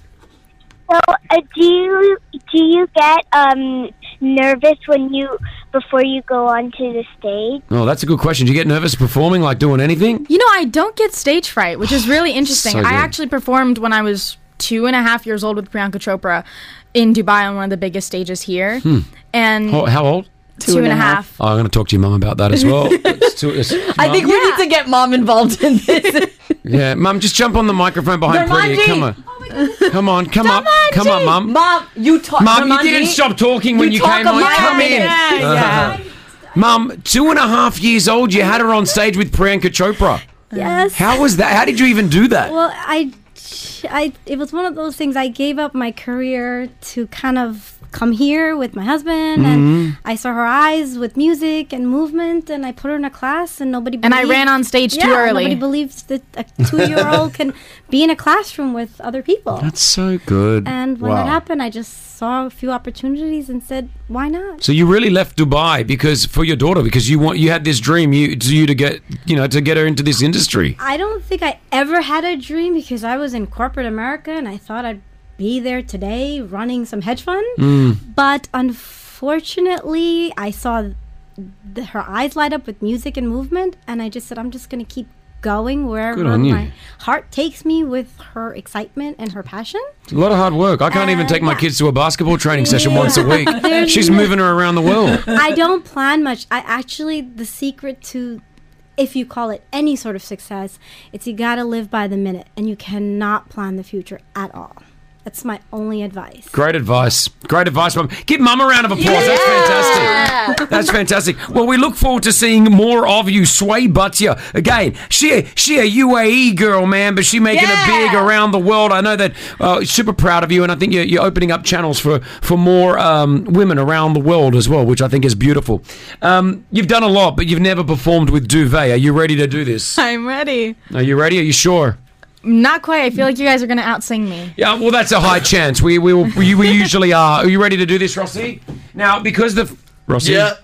So, do you get nervous before you go onto the stage?
Oh, that's a good question. Do you get nervous performing, like doing anything?
I don't get stage fright, which is really interesting.
So
I actually performed when I was 2.5 years old with Priyanka Chopra in Dubai on one of the biggest stages here. And
how old?
2.5.
Oh, I'm going to talk to your mum about that as well.
I think we need to get Mom involved in this.
Yeah, Mum, just jump on the microphone behind Pretty. Come on. Come on, Mum.
Mom, you talk.
Mum, you didn't stop talking when you came on. Come in.
Yeah.
Mum, 2.5 years old, you had her on stage with Priyanka Chopra.
Yes.
How was that? How did you even do that?
Well, it was one of those things. I gave up my career to kind of come here with my husband, and I saw her eyes with music and movement, and I put her in a class, and nobody believed,
and I ran on stage too early.
Nobody believes that a 2-year-old can be in a classroom with other people.
That's so good.
And when that happened, I just saw a few opportunities and said, why not?
So you really left Dubai for your daughter, because you had this dream to get her into this industry.
I don't think I ever had a dream, because I was in corporate America and I thought I'd be there today running some hedge fund. But unfortunately, I saw her eyes light up with music and movement, and I just said, I'm just going to keep going wherever my heart takes me with her excitement and her passion.
It's a lot of hard work. I can't even take my kids to a basketball training session once a week. She's moving her around the world.
I don't plan much. The secret to, if you call it any sort of success, it's you got to live by the minute, and you cannot plan the future at all. That's my only advice.
Great advice, Mum. Give Mum a round of applause. Yeah. That's fantastic. That's fantastic. Well, we look forward to seeing more of you, Sway Bhatia. Again, she a UAE girl, man, but she making it big around the world. I know that. Super proud of you, and I think you're opening up channels for more women around the world as well, which I think is beautiful. You've done a lot, but you've never performed with Duvet. Are you ready to do this?
I'm ready.
Are you ready? Are you sure?
Not quite. I feel like you guys are going to outsing me.
Yeah, well, that's a high chance. We usually are. Are you ready to do this, Rossi? Now, because Rossi?
Yeah.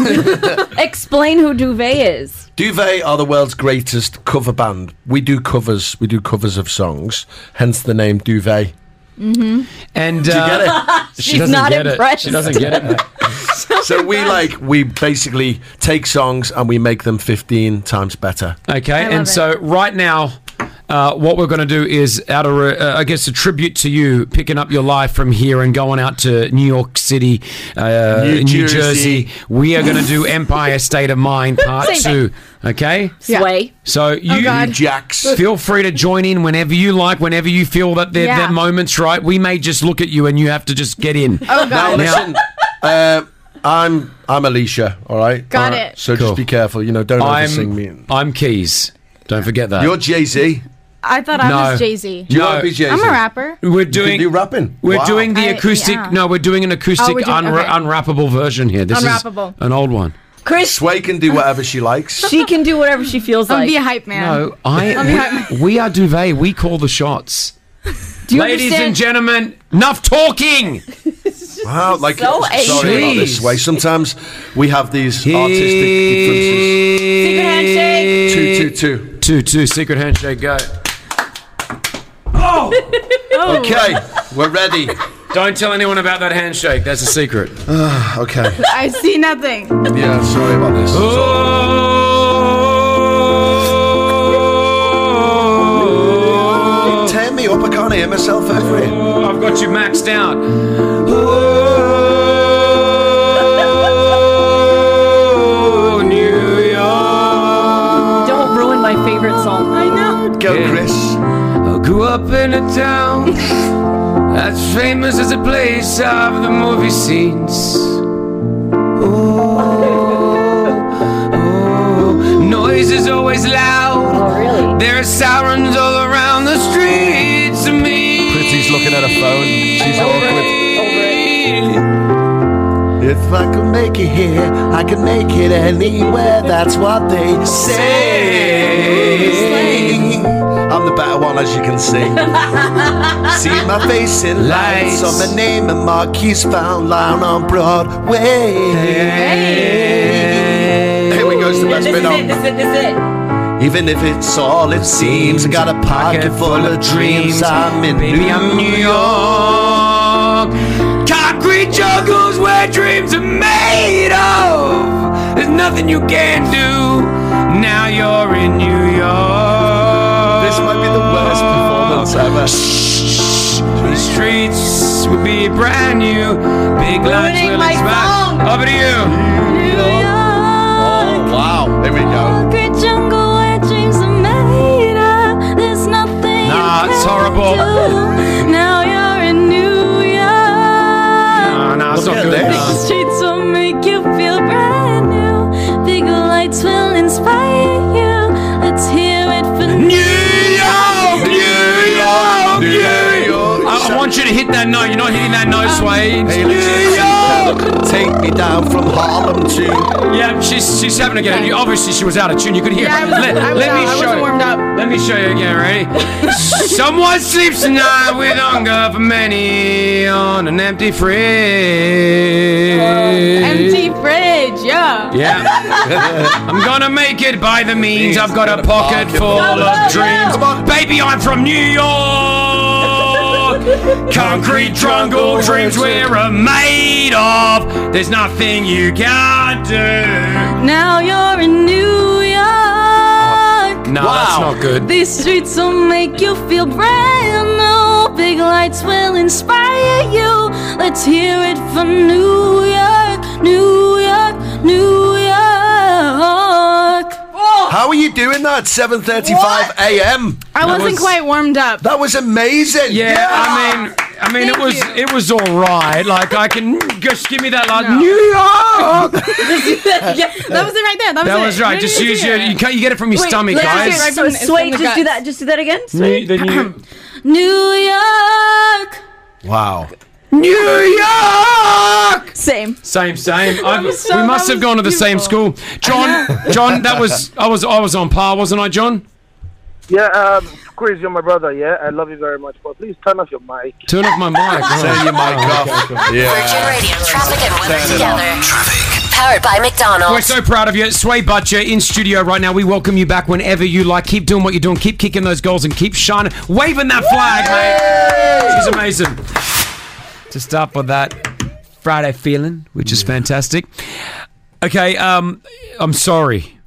Explain who Duvet is.
Duvet are the world's greatest cover band. We do covers. We do covers of songs, hence the name Duvet.
Mm-hmm.
And
Do you get it?
she
She's
doesn't
not
get
impressed.
it. She doesn't get it.
So we basically take songs and we make them 15 times better.
Okay, and so right now, what we're going to do is, I guess, a tribute to you, picking up your life from here and going out to New York City, New Jersey. We are going to do Empire State of Mind Part 2. Okay?
Sway.
So you
Jacks,
feel free to join in whenever you like, whenever you feel that that moment's right. We may just look at you and you have to just get in.
Oh, God. Now, listen, I'm Alicia, all right?
Got it.
So just be careful, don't oversing me.
I'm Keys. Don't forget that.
You're Jay-Z.
I thought I was Jay-Z.
You want to be Jay-Z?
I'm a rapper.
We're doing
you rapping.
We're doing the acoustic.
yeah.
No, we're doing an acoustic unwrappable version here. This
Unwrappable.
is an old one.
Chris,
Sway can do whatever she likes.
she can do whatever she feels
I'll
like.
be a hype man.
No, we are Duvet. We call the shots.
Do you
Ladies
understand?
and gentlemen, enough talking.
Wow, like
So
sorry about this, Sway. Sometimes we have these artistic differences.
Secret handshake.
2-2-2.
2-2, secret handshake, go.
Okay, we're ready.
Don't tell anyone about that handshake. That's a secret.
Okay.
I see nothing.
Yeah, sorry about this. Turn me up, I can't hear myself over here.
I've got you maxed out. New York.
Don't ruin my favorite song. I know.
Go, Chris.
I grew up in a town that's famous as a place of the movie scenes. Noise is always loud.
Oh, really?
There are sirens all around the streets of me.
Pretty's looking at her phone. She's awkward. If I could make it here, I could make it anywhere. That's what they say. I'm the better one, as you can see. See my face in lights on the name of Marquise found line on Broadway. Here we goes the best bit on.
This is it.
Even if it's all it seems, I got a pocket full of dreams. I'm in New York.
Concrete jungles where dreams are made of. There's nothing you can do. Now you're in New York.
This might be the worst performance ever.
The streets will be brand new. Big lights will expand. Over to you.
New York.
Oh, wow. There we go.
Concrete jungle where dreams are made of. There's nothing
Nah,
you
it's
can
horrible.
do. Now you're in New York.
No, it's not good.
Big streets will make you feel brand new. Big lights will inspire you. Let's hear it for New
York, New York, New York. I want you to hit that note. You're not hitting that note, Sway.
Hey,
New York.
Take me down from Harlem to...
Yeah, she's having to get it. Obviously, she was out of tune. You could hear.
Yeah, I wasn't warmed up.
Let me show you again. Ready? Someone sleeps tonight with hunger for many on an empty fridge.
Empty fridge, yeah.
Yeah. I'm gonna make it by the means. I've got a pocket full of dreams. Baby, I'm from New York. Concrete jungle dreams we're made of. There's nothing you can't do.
Now you're in New York.
No, that's not good.
These streets will make you feel brand new. Big lights will inspire you. Let's hear it for New York, New York, New York.
How are you doing that? 7:35 a.m.
I wasn't quite warmed up.
That was amazing.
Yeah, I mean, it was all right. Like I can just give me that like New York.
That was it right there.
That was right. Just use your. You get it from your stomach, guys.
So Sway, just do that. Just do that again. Sway.
New York.
Wow.
New York.
Same.
We must have gone to the same school. John, I was on par, wasn't I, John?
Yeah, Chris, you're my brother, yeah? I love you very much, but please turn off your mic.
Turn off my mic.
Turn your mic off.
Virgin Radio, traffic and weather together. Traffic. Powered by McDonald's.
We're so proud of you. Sway Butcher in studio right now. We welcome you back whenever you like. Keep doing what you're doing. Keep kicking those goals and keep shining. Waving that flag, mate. She's amazing. To start with that Friday feeling, which is fantastic. Okay, I'm sorry.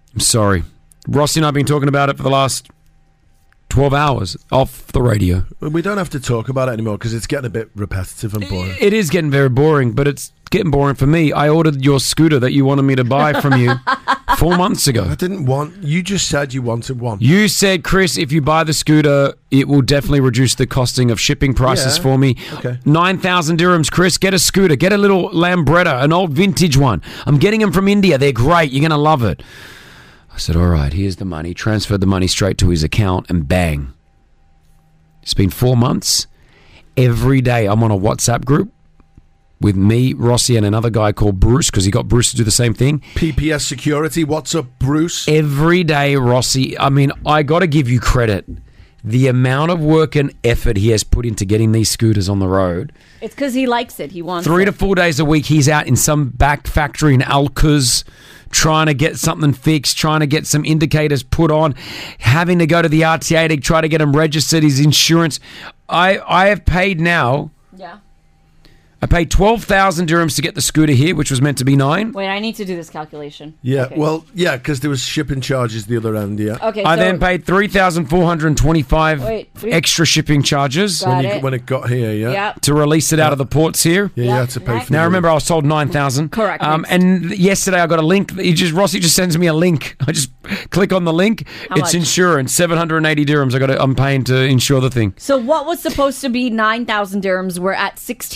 Rossi and I have been talking about it for the last 12 hours off the radio.
We don't have to talk about it anymore because it's getting a bit repetitive and boring.
It is getting very boring, but it's getting boring for me. I ordered your scooter that you wanted me to buy from you 4 months ago.
I didn't want... You just said you wanted one.
You said, Chris, if you buy the scooter, it will definitely reduce the costing of shipping prices for me.
Okay.
9,000 dirhams, Chris. Get a scooter. Get a little Lambretta, an old vintage one. I'm getting them from India. They're great. You're going to love it. I said, all right, here's the money. Transferred the money straight to his account and bang. It's been 4 months. Every day I'm on a WhatsApp group with me, Rossi, and another guy called Bruce, because he got Bruce to do the same thing.
PPS Security, what's up, Bruce?
Every day, Rossi, I mean, I got to give you credit. The amount of work and effort he has put into getting these scooters on the road.
It's because he likes it. He wants
3 to 4 days a week, he's out in some back factory in Alcuz trying to get something fixed, trying to get some indicators put on, having to go to the RTA to try to get him registered, his insurance. I have paid now.
Yeah.
I paid 12,000 dirhams to get the scooter here, which was meant to be 9.
Wait, I need to do this calculation.
Yeah,
Okay.
well, yeah, because there was shipping charges the other end, yeah.
Okay,
I
so-
then paid 3,425
Wait,
extra shipping charges
Got it.
when it got here, yeah.
Yep.
to release it out of the ports here.
Yeah, you had to pay for
Now
it.
remember, I was told 9,000.
Correct.
And yesterday I got a link. Rossi just sends me a link. I just click on the link.
How
It's
much?
insurance, 780 dirhams. I'm paying to insure the thing.
So what was supposed to be 9,000 dirhams? We're at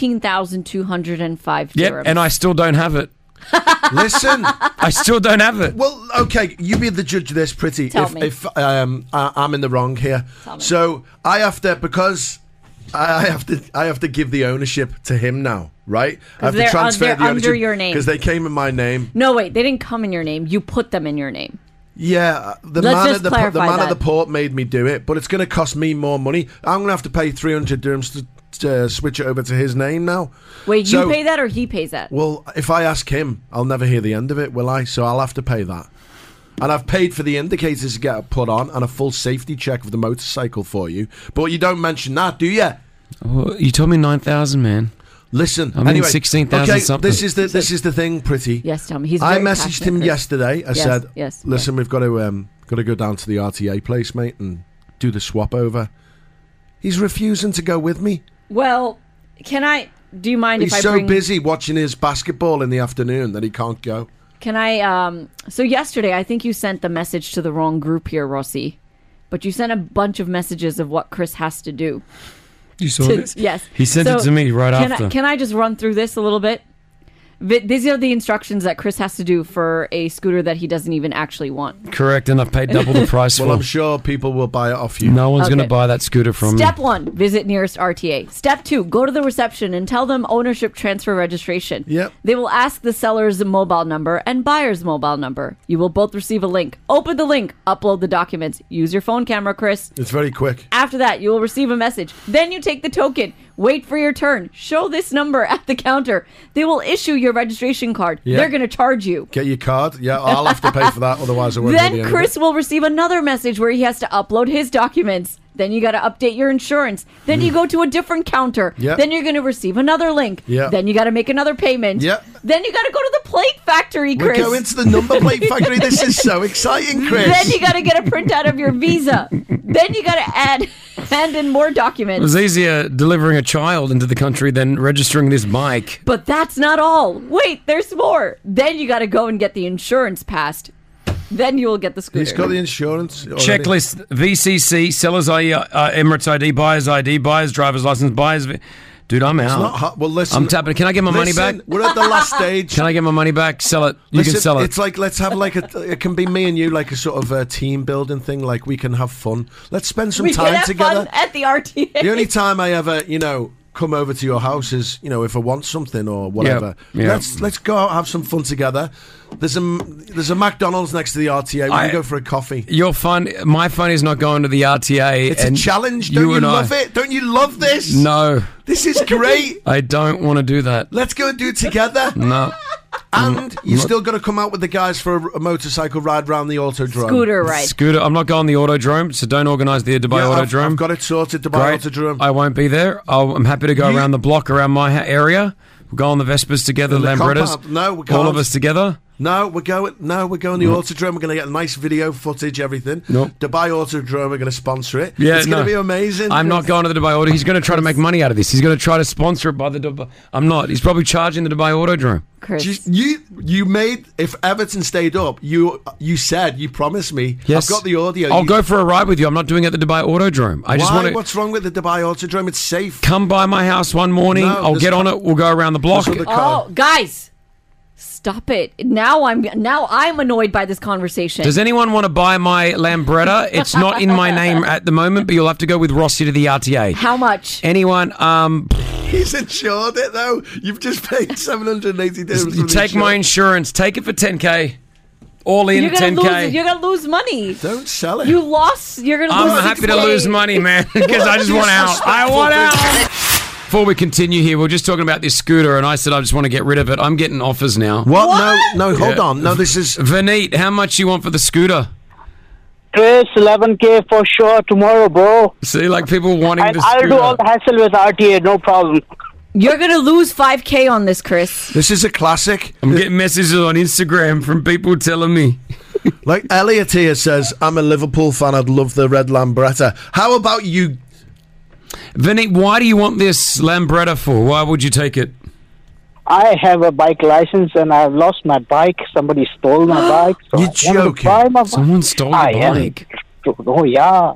16,205
Yep,
dirhams.
and I still don't have it.
Listen,
I still don't have it.
Well, okay, you be the judge of this, Pretty.
Tell me.
If I'm in the wrong here, so I have to because I have to give the ownership to him now, right? I have to
they're
transfer
they're
the ownership
under your name.
because they came in my name.
No, wait, they didn't come in your name. You put them in your name.
Yeah, the
Let's
man
just
at the
clarify
man at
that.
the port made me do it, but it's going to cost me more money. I'm going to have to pay 300 dirhams to switch it over to his name now.
Wait,
So-
you pay that or he pays that?
Well, if I ask him, I'll never hear the end of it, will I? So I'll have to pay that. And I've paid for the indicators to get put on and a full safety check of the motorcycle for you. But you don't mention that, do you?
Oh, you told me 9,000, man.
Listen,
I'm in
anyway,
16,000
okay,
something.
this is the thing, Pretty.
Yes, tell me. He's
I
very
messaged
passionate,
him
Chris.
yesterday. I
Yes,
said,
yes,
listen, we've got to go down to the RTA place, mate, and do the swap over. He's refusing to go with me.
Well, do you mind
He's
if I
so
bring...
busy watching his basketball in the afternoon that he can't go.
Can I, so yesterday, I think you sent the message to the wrong group here, Rossi. But you sent a bunch of messages of what Chris has to do.
You saw this?
Yes.
He sent it to me right after.
Can I just run through this a little bit? These are the instructions that Chris has to do for a scooter that he doesn't even actually want.
Correct, and I've paid double the price
Well,
for
I'm
it.
sure people will buy it off you.
No one's going to
Okay.
buy that scooter from me.
Step 1, visit nearest RTA. Step 2, go to the reception and tell them ownership transfer registration.
Yep.
They will ask the seller's mobile number and buyer's mobile number. You will both receive a link. Open the link, upload the documents. Use your phone camera, Chris.
It's very quick.
After that, you will receive a message. Then you take the token. Wait for your turn. Show this number at the counter. They will issue your registration card.
Yeah.
They're going to charge you.
Get your card. Yeah, I'll have to pay for that, otherwise I won't get the
Then
end of
Chris
it.
will receive another message where he has to upload his documents. Then you got to update your insurance. Then you go to a different counter.
Yep.
Then you're going to receive another link.
Yep.
Then you got to make another payment.
Yep.
Then you got to go to the plate factory,
We're
Chris.
going to the number plate factory. This is so exciting, Chris.
Then you got to get a printout of your visa. Then you got to hand in more
It
documents.
was easier delivering a child into the country than registering this bike.
But that's not all. Wait, there's more. Then you got to go and get the insurance passed. Then you will get the scooter.
He's got the insurance already.
Checklist: VCC, seller's ID, Emirates ID, buyer's driver's license, Dude, I'm out.
It's not hot. Well, listen.
I'm tapping. Can I get my money back?
We're at the last stage.
Can I get my money back? Sell it. You
Listen,
can sell it.
It's like, let's have like it can be me and you, like a sort of a team building thing. Like we can have fun. Let's spend some
we
time
can have
together.
fun at the RTA.
The only time I ever, come over to your house is, if I want something or whatever.
Yeah.
Let's go out, have some fun together. There's a McDonald's next to the RTA. We can go for a coffee.
Your fun. My fun is not going to the RTA.
It's a
and
challenge. Don't you love it? Don't you love this?
No.
This is great.
I don't want to do that.
Let's go and do it together.
No.
And you're still going to come out with the guys for a motorcycle ride round the Autodrome.
Scooter ride.
Scooter. I'm not going the Autodrome, so don't organise the Dubai Autodrome.
I've got it sorted, Dubai Autodrome.
I won't be there. I'm happy to go around the block, around my area. We'll go on the Vespers together, Lambrettas.
No, we can't.
All of us together.
No, we're going the Autodrome. We're going to get nice video footage, everything.
Nope.
Dubai Autodrome are going to sponsor it.
Yeah,
it's going to be amazing.
I'm not going to the Dubai Auto. He's going to try to make money out of this. He's going to try to sponsor it by the Dubai. I'm not. He's probably charging the Dubai Autodrome.
Chris,
you made, if Everton stayed up, you promised me.
Yes.
I've got the audio.
I'll go for a ride with you. I'm not doing it at the Dubai Autodrome.
Why? What's wrong with the Dubai Autodrome? It's safe.
Come by my house one morning. I'll get on it. We'll go around the block.
Oh, guys. Stop it. Now I'm annoyed by this conversation.
Does anyone want to buy my Lambretta? It's not in my name at the moment, but you'll have to go with Rossi to the RTA.
How much?
Anyone?
He's insured it though. You've just paid $780.
You take my insurance. Take it for $10K. All in $10K.
You're gonna lose money.
Don't sell it.
You lost. You're gonna.
I'm happy to lose money, man, because I just want out. I want out. Before we continue here, we're just talking about this scooter, and I said I just want to get rid of it. I'm getting offers now.
What? No, hold on. No, this is...
Vineet, how much you want for the scooter?
Chris, 11K for sure tomorrow, bro.
See, like people wanting the scooter.
I'll do all the hassle with RTA, no problem.
You're going to lose 5K on this, Chris.
This is a classic.
I'm getting messages on Instagram from people telling me.
Like Elliot here says, I'm a Liverpool fan. I'd love the red Lambretta. How about you...
Vineet, why do you want this Lambretta for? Why would you take it?
I have a bike license and I've lost my bike. Somebody stole my bike. So
You're joking.
Someone stole your bike?
Oh, yeah.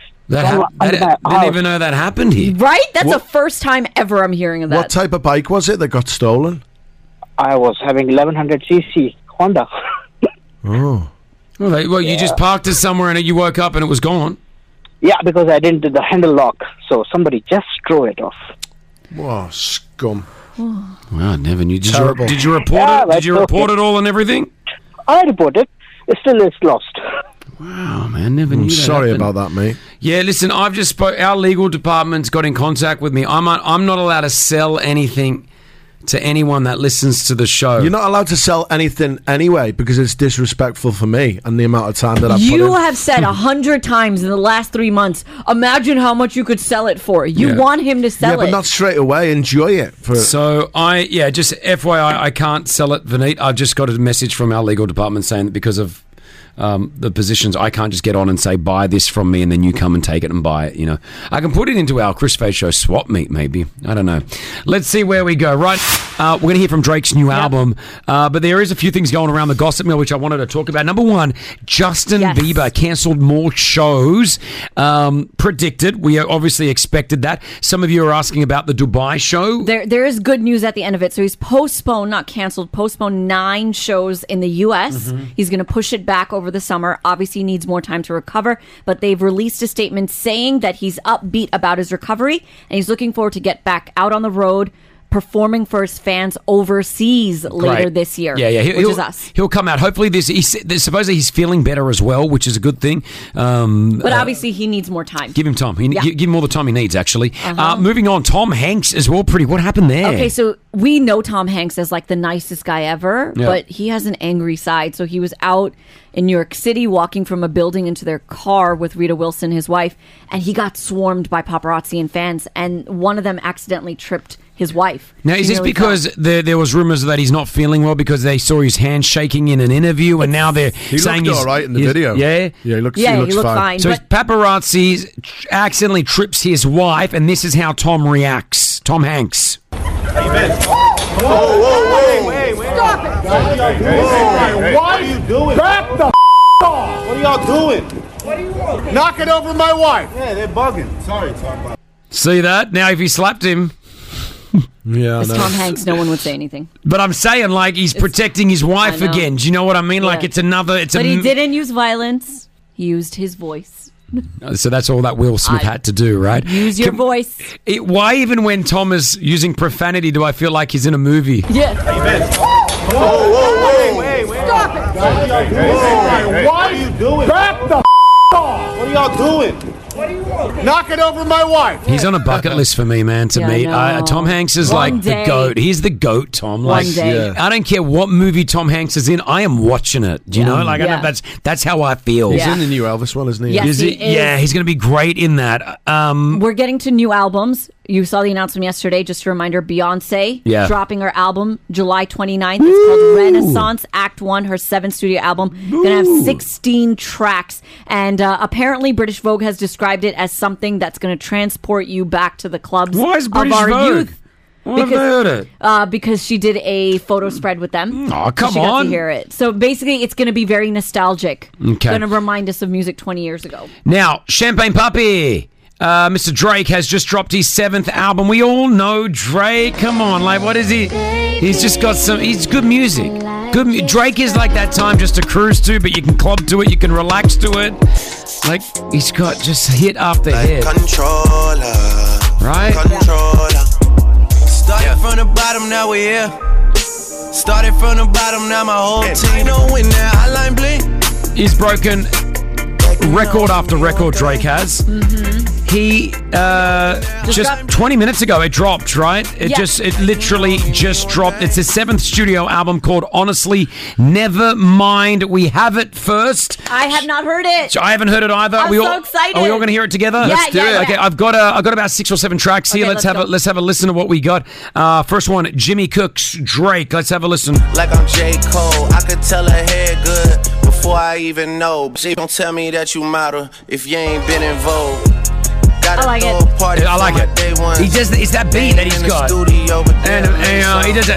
I didn't even know that happened here.
Right? That's the first time ever I'm hearing of that.
What type of bike was it that got stolen?
I was having 1100cc Honda.
Oh.
Well, you just parked it somewhere and you woke up and it was gone.
Yeah, because I didn't do the handle lock, so somebody just threw it off.
Wow, scum.
Wow, I never knew. Did you report
Yeah,
it? Did you report it all and everything?
I reported. It still is lost.
Wow, man, never knew that.
Sorry
happened.
about that, mate.
Yeah, listen, I've just spoke. Our legal department's got in contact with me. I'm not allowed to sell anything to anyone that listens to the show.
You're not allowed to sell anything anyway because it's disrespectful for me and the amount of time that I put in.
You have said 100 times in the last 3 months, imagine how much you could sell it for. You want him to sell it.
Yeah, but not straight away. Enjoy it.
So, just FYI, I can't sell it, Vineet. I've just got a message from our legal department saying that because of the positions, I can't just get on and say, buy this from me, and then you come and take it and buy it, you know. I can put it into our Chris Fade Show swap meet, maybe. I don't know. Let's see where we go. Right, we're going to hear from Drake's new album, but there is a few things going around the gossip mill which I wanted to talk about. Number one, Justin Bieber cancelled more shows. Predicted. We obviously expected that. Some of you are asking about the Dubai show.
There is good news at the end of it. So he's postponed 9 shows in the U.S.
Mm-hmm.
He's going to push it back over the summer. Obviously he needs more time to recover, but they've released a statement saying that he's upbeat about his recovery and he's looking forward to get back out on the road performing for his fans overseas later this year.
Yeah,
which is us.
He'll come out. Hopefully, supposedly he's feeling better as well, which is a good thing.
But obviously, he needs more time.
Give him time. Give him all the time he needs, actually. Moving on, Tom Hanks as well. What happened there?
Okay, so we know Tom Hanks as like the nicest guy ever, but he has an angry side. So he was out in New York City walking from a building into their car with Rita Wilson, his wife, and he got swarmed by paparazzi and fans, and one of them accidentally tripped his wife.
Now, is this because there was rumors that he's not feeling well because they saw his hand shaking in an interview, and now they're saying
he's all right in the video.
Yeah,
he looks fine.
So paparazzi accidentally trips his wife, and this is how Tom reacts. Tom Hanks.
How you been? Whoa. Stop it! Why are you doing? Back the off! What are y'all doing? What are you doing? Knock it over my wife. Yeah, they're bugging. Sorry, Tom.
See that? Now, if he slapped him...
Yeah,
it's Tom Hanks. No one would say anything.
But I'm saying, like, he's protecting his wife again. Do you know what I mean? Like, it's another...
But he didn't use violence. He used his voice.
So that's all that Will Smith had to do, right?
Use your voice.
Why even when Tom is using profanity do I feel like he's in a movie?
Yeah.
How you been? Whoa. Stop it! Why are you doing? Back the off! What are y'all doing? Knocking over my wife.
He's on a bucket list for me, man, to
Yeah,
meet.
I know.
Tom Hanks is
One
like
day.
the GOAT. He's the GOAT, Tom. Like,
One day.
I don't care what movie Tom Hanks is in. I am watching it. Do you know? Like, I
Yeah.
know that's how I feel.
He's in the new Elvis one, isn't he?
Yes,
Is
he
it?
is.
Yeah, he's going to be great in that.
We're getting to new albums. You saw the announcement yesterday. Just a reminder, Beyonce
Yeah.
dropping her album July 29th. It's called Renaissance Act 1, her 7th studio album. Going to have 16 tracks. And apparently British Vogue has described it as something that's going to transport you back to the clubs
Why is
of
British
our
Vogue?
youth.
Why have I heard it?
Because she did a photo spread with them.
Oh, come
she got
on.
to hear it. So basically, it's going to be very nostalgic.
Okay.
Going to remind us of music 20 years ago.
Now, Champagne Puppy. Mr. Drake has just dropped his 7th album. We all know Drake. Come on, like, what is he? He's just got he's good music. Drake is like that time just to cruise to, but you can club to it, you can relax to it. Like, he's got just hit after hit.
Controller.
Right?
Controller. Started from the bottom, now we're here. Started from the bottom, now my whole team know when that hotline blink.
He's broken record after record, Drake has. He just 20 minutes ago it dropped, right? It literally just dropped. It's his 7th studio album called Honestly Never Mind. We have it first.
I have not heard it.
So I haven't heard it either.
I'm so excited.
Are we all going to hear it together?
Yeah,
Let's do
yeah,
it.
yeah.
Okay, I've got about 6 or 7 tracks here.
Okay,
let's have a listen to what we got. First one, Jimmy Cook's Drake. Let's have a listen.
Like I'm J. Cole, I could tell her head good before I even know. She don't tell me that you model if you ain't been in Vogue.
I like it.
I like it. He does. It's that beat that he's got. And he does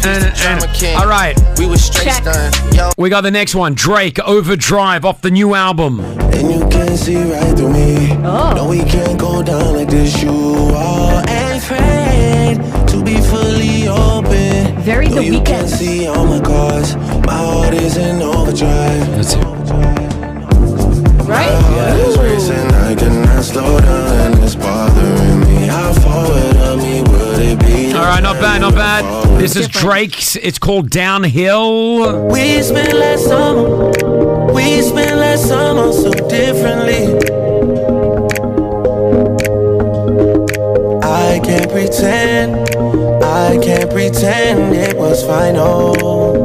that. All right.
We was straight stunned. Yo.
We got the next one, Drake, Overdrive, off the new album.
And you can see right through me. No, we can't go down like this. You are afraid to be fully open.
Very The
You can
Weeknd.
see all my cars. My heart is in overdrive.
That's it.
Right?
It's racing, I cannot slow down, and it's bothering me. How far would me would it be?
All right, not bad, not bad. This is Drake's. It's called Downhill.
We spent last summer so differently. I can't pretend it was final.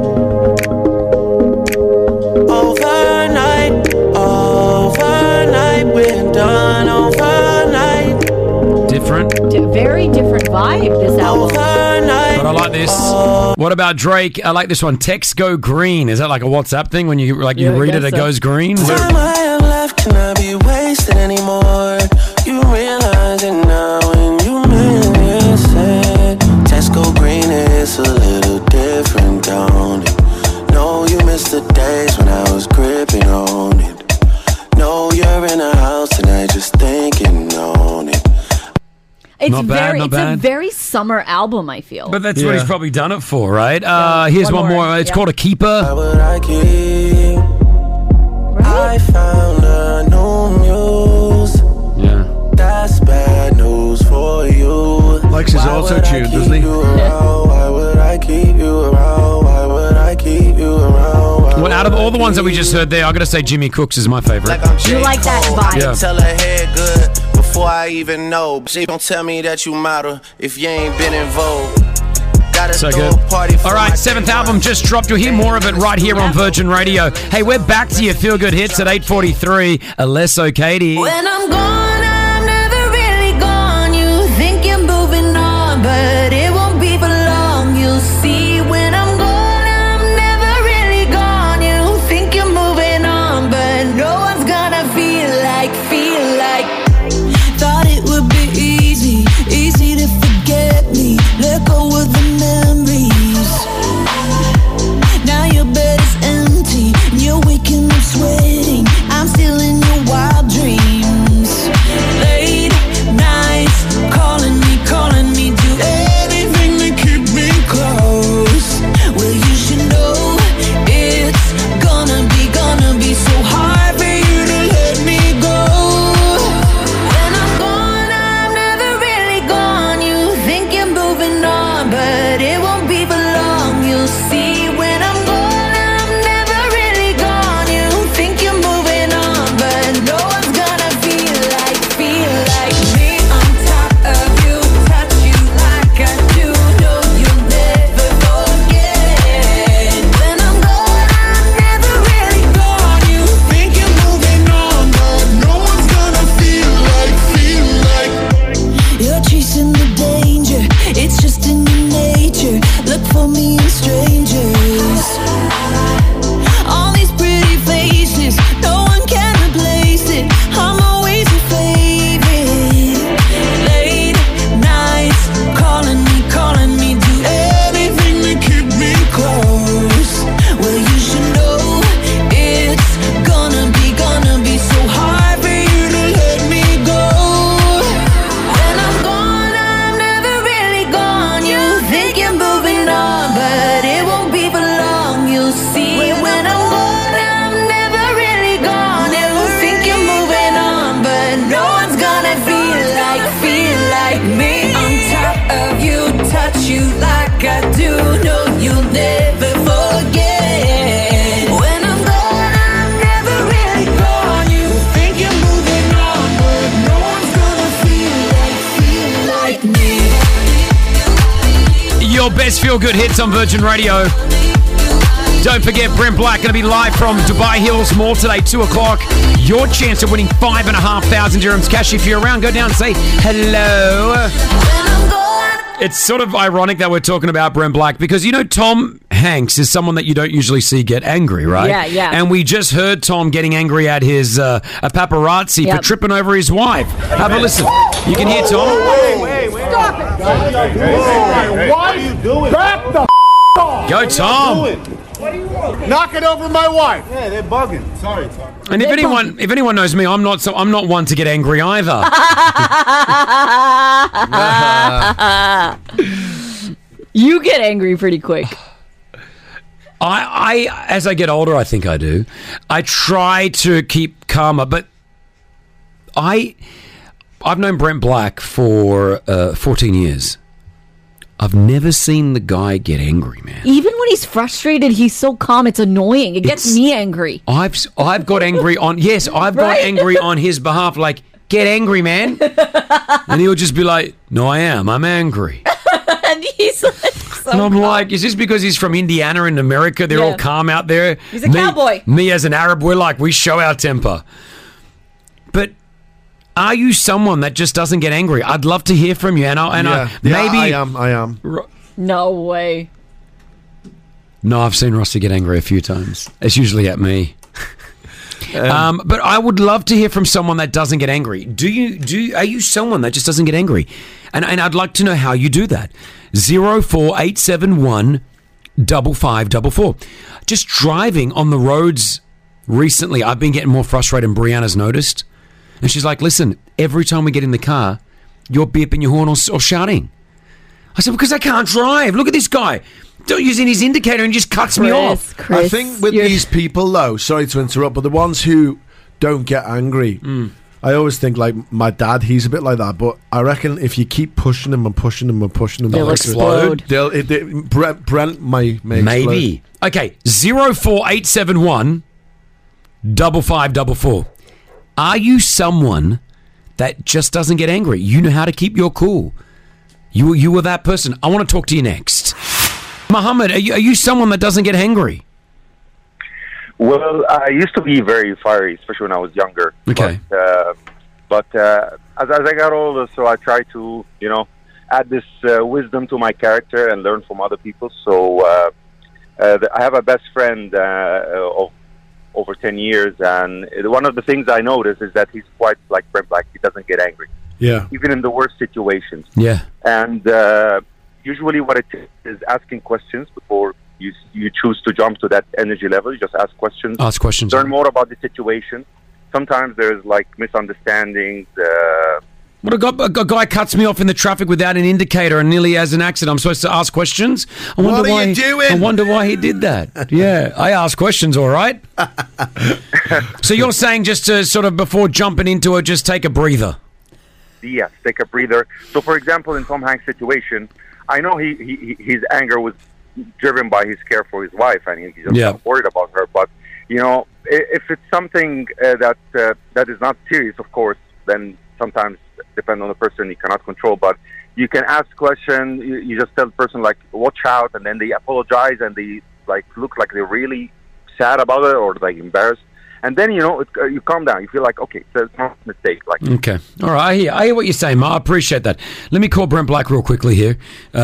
Overnight, we're done overnight.
Different.
Very different vibe, this album.
But I like this. What about Drake? I like this one. Text Go Green. Is that like a WhatsApp thing? When you read it, it goes green?
Time I have left cannot be wasted anymore. You realize it now when you miss it. Text Go Green is a little different, don't it? No, you missed the days when I was gripping on it. No, you're in a house tonight just thinking on it.
It's
Not bad, not bad.
a very summer album, I feel.
But that's what he's probably done it for, right? Here's one more. It's called A Keeper.
Why would I keep? I found a new muse.
Yeah.
That's bad news for you.
Likes his auto-tune, doesn't he?
Why would I keep you around? Why would I keep you around?
Well, out of all the ones that we just heard there, I got to say Jimmy Cook's is my favorite.
You like that vibe?
Yeah.
Tell her head good before I even know. She don't tell me that you model if you ain't been in Vogue.
So good. All right, 7th album just dropped. You'll hear more of it right here on Virgin Radio. Hey, we're back to your Feel Good Hits at 8:43. Alesso Katie.
When I'm gone, I'm never really gone. You think you're moving on, but it won't be for long. You'll see when I'm gone, I'm never really gone. You think you're moving on, but no one's gonna feel like. Thought it would be easy to forget me. Let go of the memories. Now your bed is empty and you're waking up sweating. I'm still in your wild dreams. do know you'll never forget. When I'm gone, I'm never really gone. You think you're moving on, but no one's gonna feel like me.
Your best feel-good hits on Virgin Radio. Don't forget, Brent Black going to be live from Dubai Hills Mall today, 2 o'clock. Your chance of winning 5,500 dirhams cash. If you're around, go down and say hello. It's sort of ironic that we're talking about Brent Black because, you know, Tom Hanks is someone that you don't usually see get angry, right?
Yeah, yeah.
And we just heard Tom getting angry at his a paparazzi for tripping over his wife. Have a listen. You can hear Tom.
Wait. Stop it. Why are you doing? Back the off.
Go, Tom.
What do you want? Knock it over my wife. Yeah, they're bugging. Sorry, Tom.
And if anyone knows me, I'm not one to get angry either.
You get angry pretty quick.
I as I get older, I think I do. I try to keep calmer, but I've known Brent Black for 14 years. I've never seen the guy get angry, man.
Even when he's frustrated, he's so calm. It's annoying. It gets me angry.
I've got angry on got angry on his behalf. Like, get angry, man. And he'll just be like, "No, I am. I'm angry."
And he's like, so
and I'm
calm.
like, is this because he's from Indiana in America? They're all calm out there.
He's a cowboy.
Me as an Arab, we show our temper. But are you someone that just doesn't get angry? I'd love to hear from you, maybe
I am.
No way.
No, I've seen Rossi get angry a few times. It's usually at me. But I would love to hear from someone that doesn't get angry. Are you someone that just doesn't get angry? And I'd like to know how you do that. 04871 5544. Just driving on the roads recently, I've been getting more frustrated, and Brianna's noticed. And she's like, "Listen, every time we get in the car, you're beeping your horn or shouting." I said, "Because I can't drive. Look at this guy. Don't using his indicator and just cuts me off."
I think with these people, though, sorry to interrupt, but the ones who don't get angry, I always think, like, my dad, he's a bit like that, but I reckon if you keep pushing them and pushing them and pushing them,
they'll explode.
Brent may
maybe.
Explode.
Okay, 04871 5544. Are you someone that just doesn't get angry? You know how to keep your cool. You were that person. I want to talk to you next. Mohammed, are you someone that doesn't get angry?
Well, I used to be very fiery, especially when I was younger.
Okay.
But as I got older, so I try to, add this wisdom to my character and learn from other people. So I have a best friend of over 10 years, and one of the things I notice is that he's quite like Brent Black. He doesn't get angry.
Yeah.
Even in the worst situations.
Yeah.
And usually what it is asking questions before you choose to jump to that energy level. You just ask questions. Learn more about the situation. Sometimes there's like misunderstandings.
What a guy cuts me off in the traffic without an indicator and nearly has an accident. I'm supposed to ask questions.
What are you doing?
I wonder why he did that. Yeah, I ask questions, all right. So you're saying just to sort of before jumping into it, just take a breather.
Yes, take a breather. So, for example, in Tom Hanks' situation, I know his anger was driven by his care for his wife, and he's just not worried about her. But if it's something that is not serious, of course, then sometimes depend on the person, you cannot control. But you can ask questions. You just tell the person like, "Watch out," and then they apologize and they like look like they're really sad about it or like embarrassed. And then you calm down. You feel like, okay, so it's not a mistake. Like,
okay, all right. I hear what you're saying, Ma. I appreciate that. Let me call Brent Black real quickly here.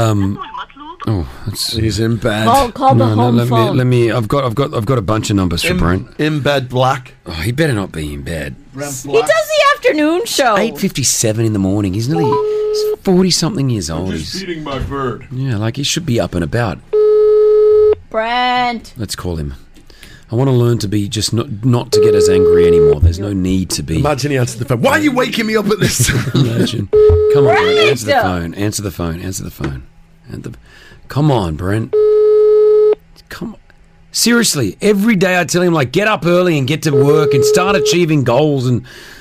He's in bed.
Call the home phone.
Let me. I've got a bunch of numbers for Brent.
In bed, Black.
Oh, he better not be in bed.
He does the afternoon show.
8:57 in the morning. He's nearly 40-something years old.
I'm just feeding my bird.
Yeah, like he should be up and about.
Brent.
Let's call him. I want to learn to be just not to get as angry anymore. There's no need to be.
Imagine he answered the phone. Why are you waking me up at this time?
Imagine. Come on, Brent. Answer the phone. Answer the phone. Answer the phone. Come on, Brent. Come on. Seriously, every day I tell him, like, get up early and get to work and start achieving goals and,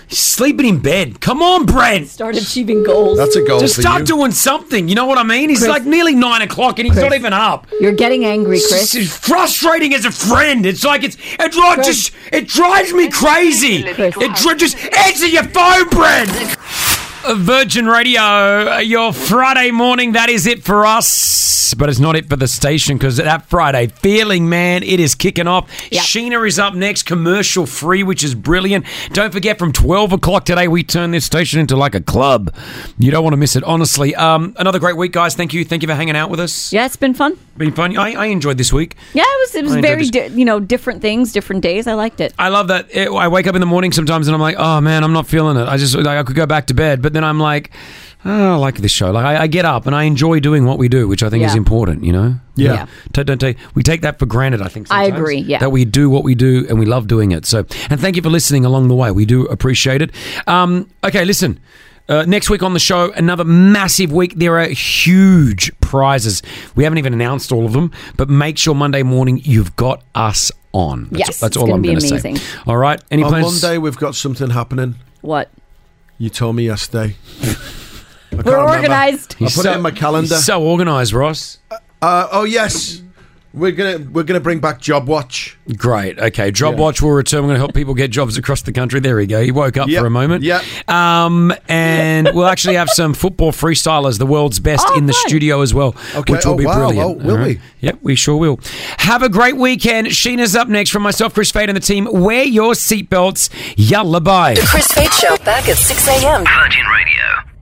Sleeping in bed. Come on, Brent.
Start achieving goals.
That's a goal
Just
for
start
you.
doing something. You know what I mean? It's
Chris.
like nearly 9 o'clock and he's not even up.
You're getting angry, Chris.
It's frustrating as a friend. It's like it drives me crazy. Just answer your phone, Brent. Virgin Radio, your Friday morning, that is it for us. But it's not it for the station, because that Friday feeling, man, it is kicking off. Yep. Sheena is up next, commercial free, which is brilliant. Don't forget, from 12 o'clock today, we turn this station into like a club. You don't want to miss it, honestly. Another great week, guys. Thank you for hanging out with us.
Yeah, it's been fun.
Been fun. I enjoyed this week.
Yeah, it was very, different things, different days. I liked it.
I love that. I wake up in the morning sometimes and I'm like, oh man, I'm not feeling it. I could go back to bed, but then I'm like, oh, I like this show. Like I get up and I enjoy doing what we do, which I think is important, you know?
Yeah.
We take that for granted, I think, sometimes.
I agree, yeah.
That we do what we do and we love doing it. So, and thank you for listening along the way. We do appreciate it. Okay, listen. Next week on the show, another massive week. There are huge prizes. We haven't even announced all of them, but make sure Monday morning you've got us on. That's all I'm going to say. All right. Any
on
plans?
Monday, we've got something happening.
What?
You told me yesterday.
We're organised.
I put it in my calendar.
So organised, Ross.
Oh yes, we're gonna bring back Job Watch.
Great. Okay, Job Watch will return. We're going to help people get jobs across the country. There we go. He woke up for a moment.
Yeah.
And we'll actually have some football freestylers, the world's best, in the studio as well, which will be brilliant.
Will we?
Yep, we sure will. Have a great weekend. Sheena's up next. From myself, Chris Fade, and the team. Wear your seatbelts. Yalla bye.
The Chris Fade Show back at 6 a.m.
Virgin Radio.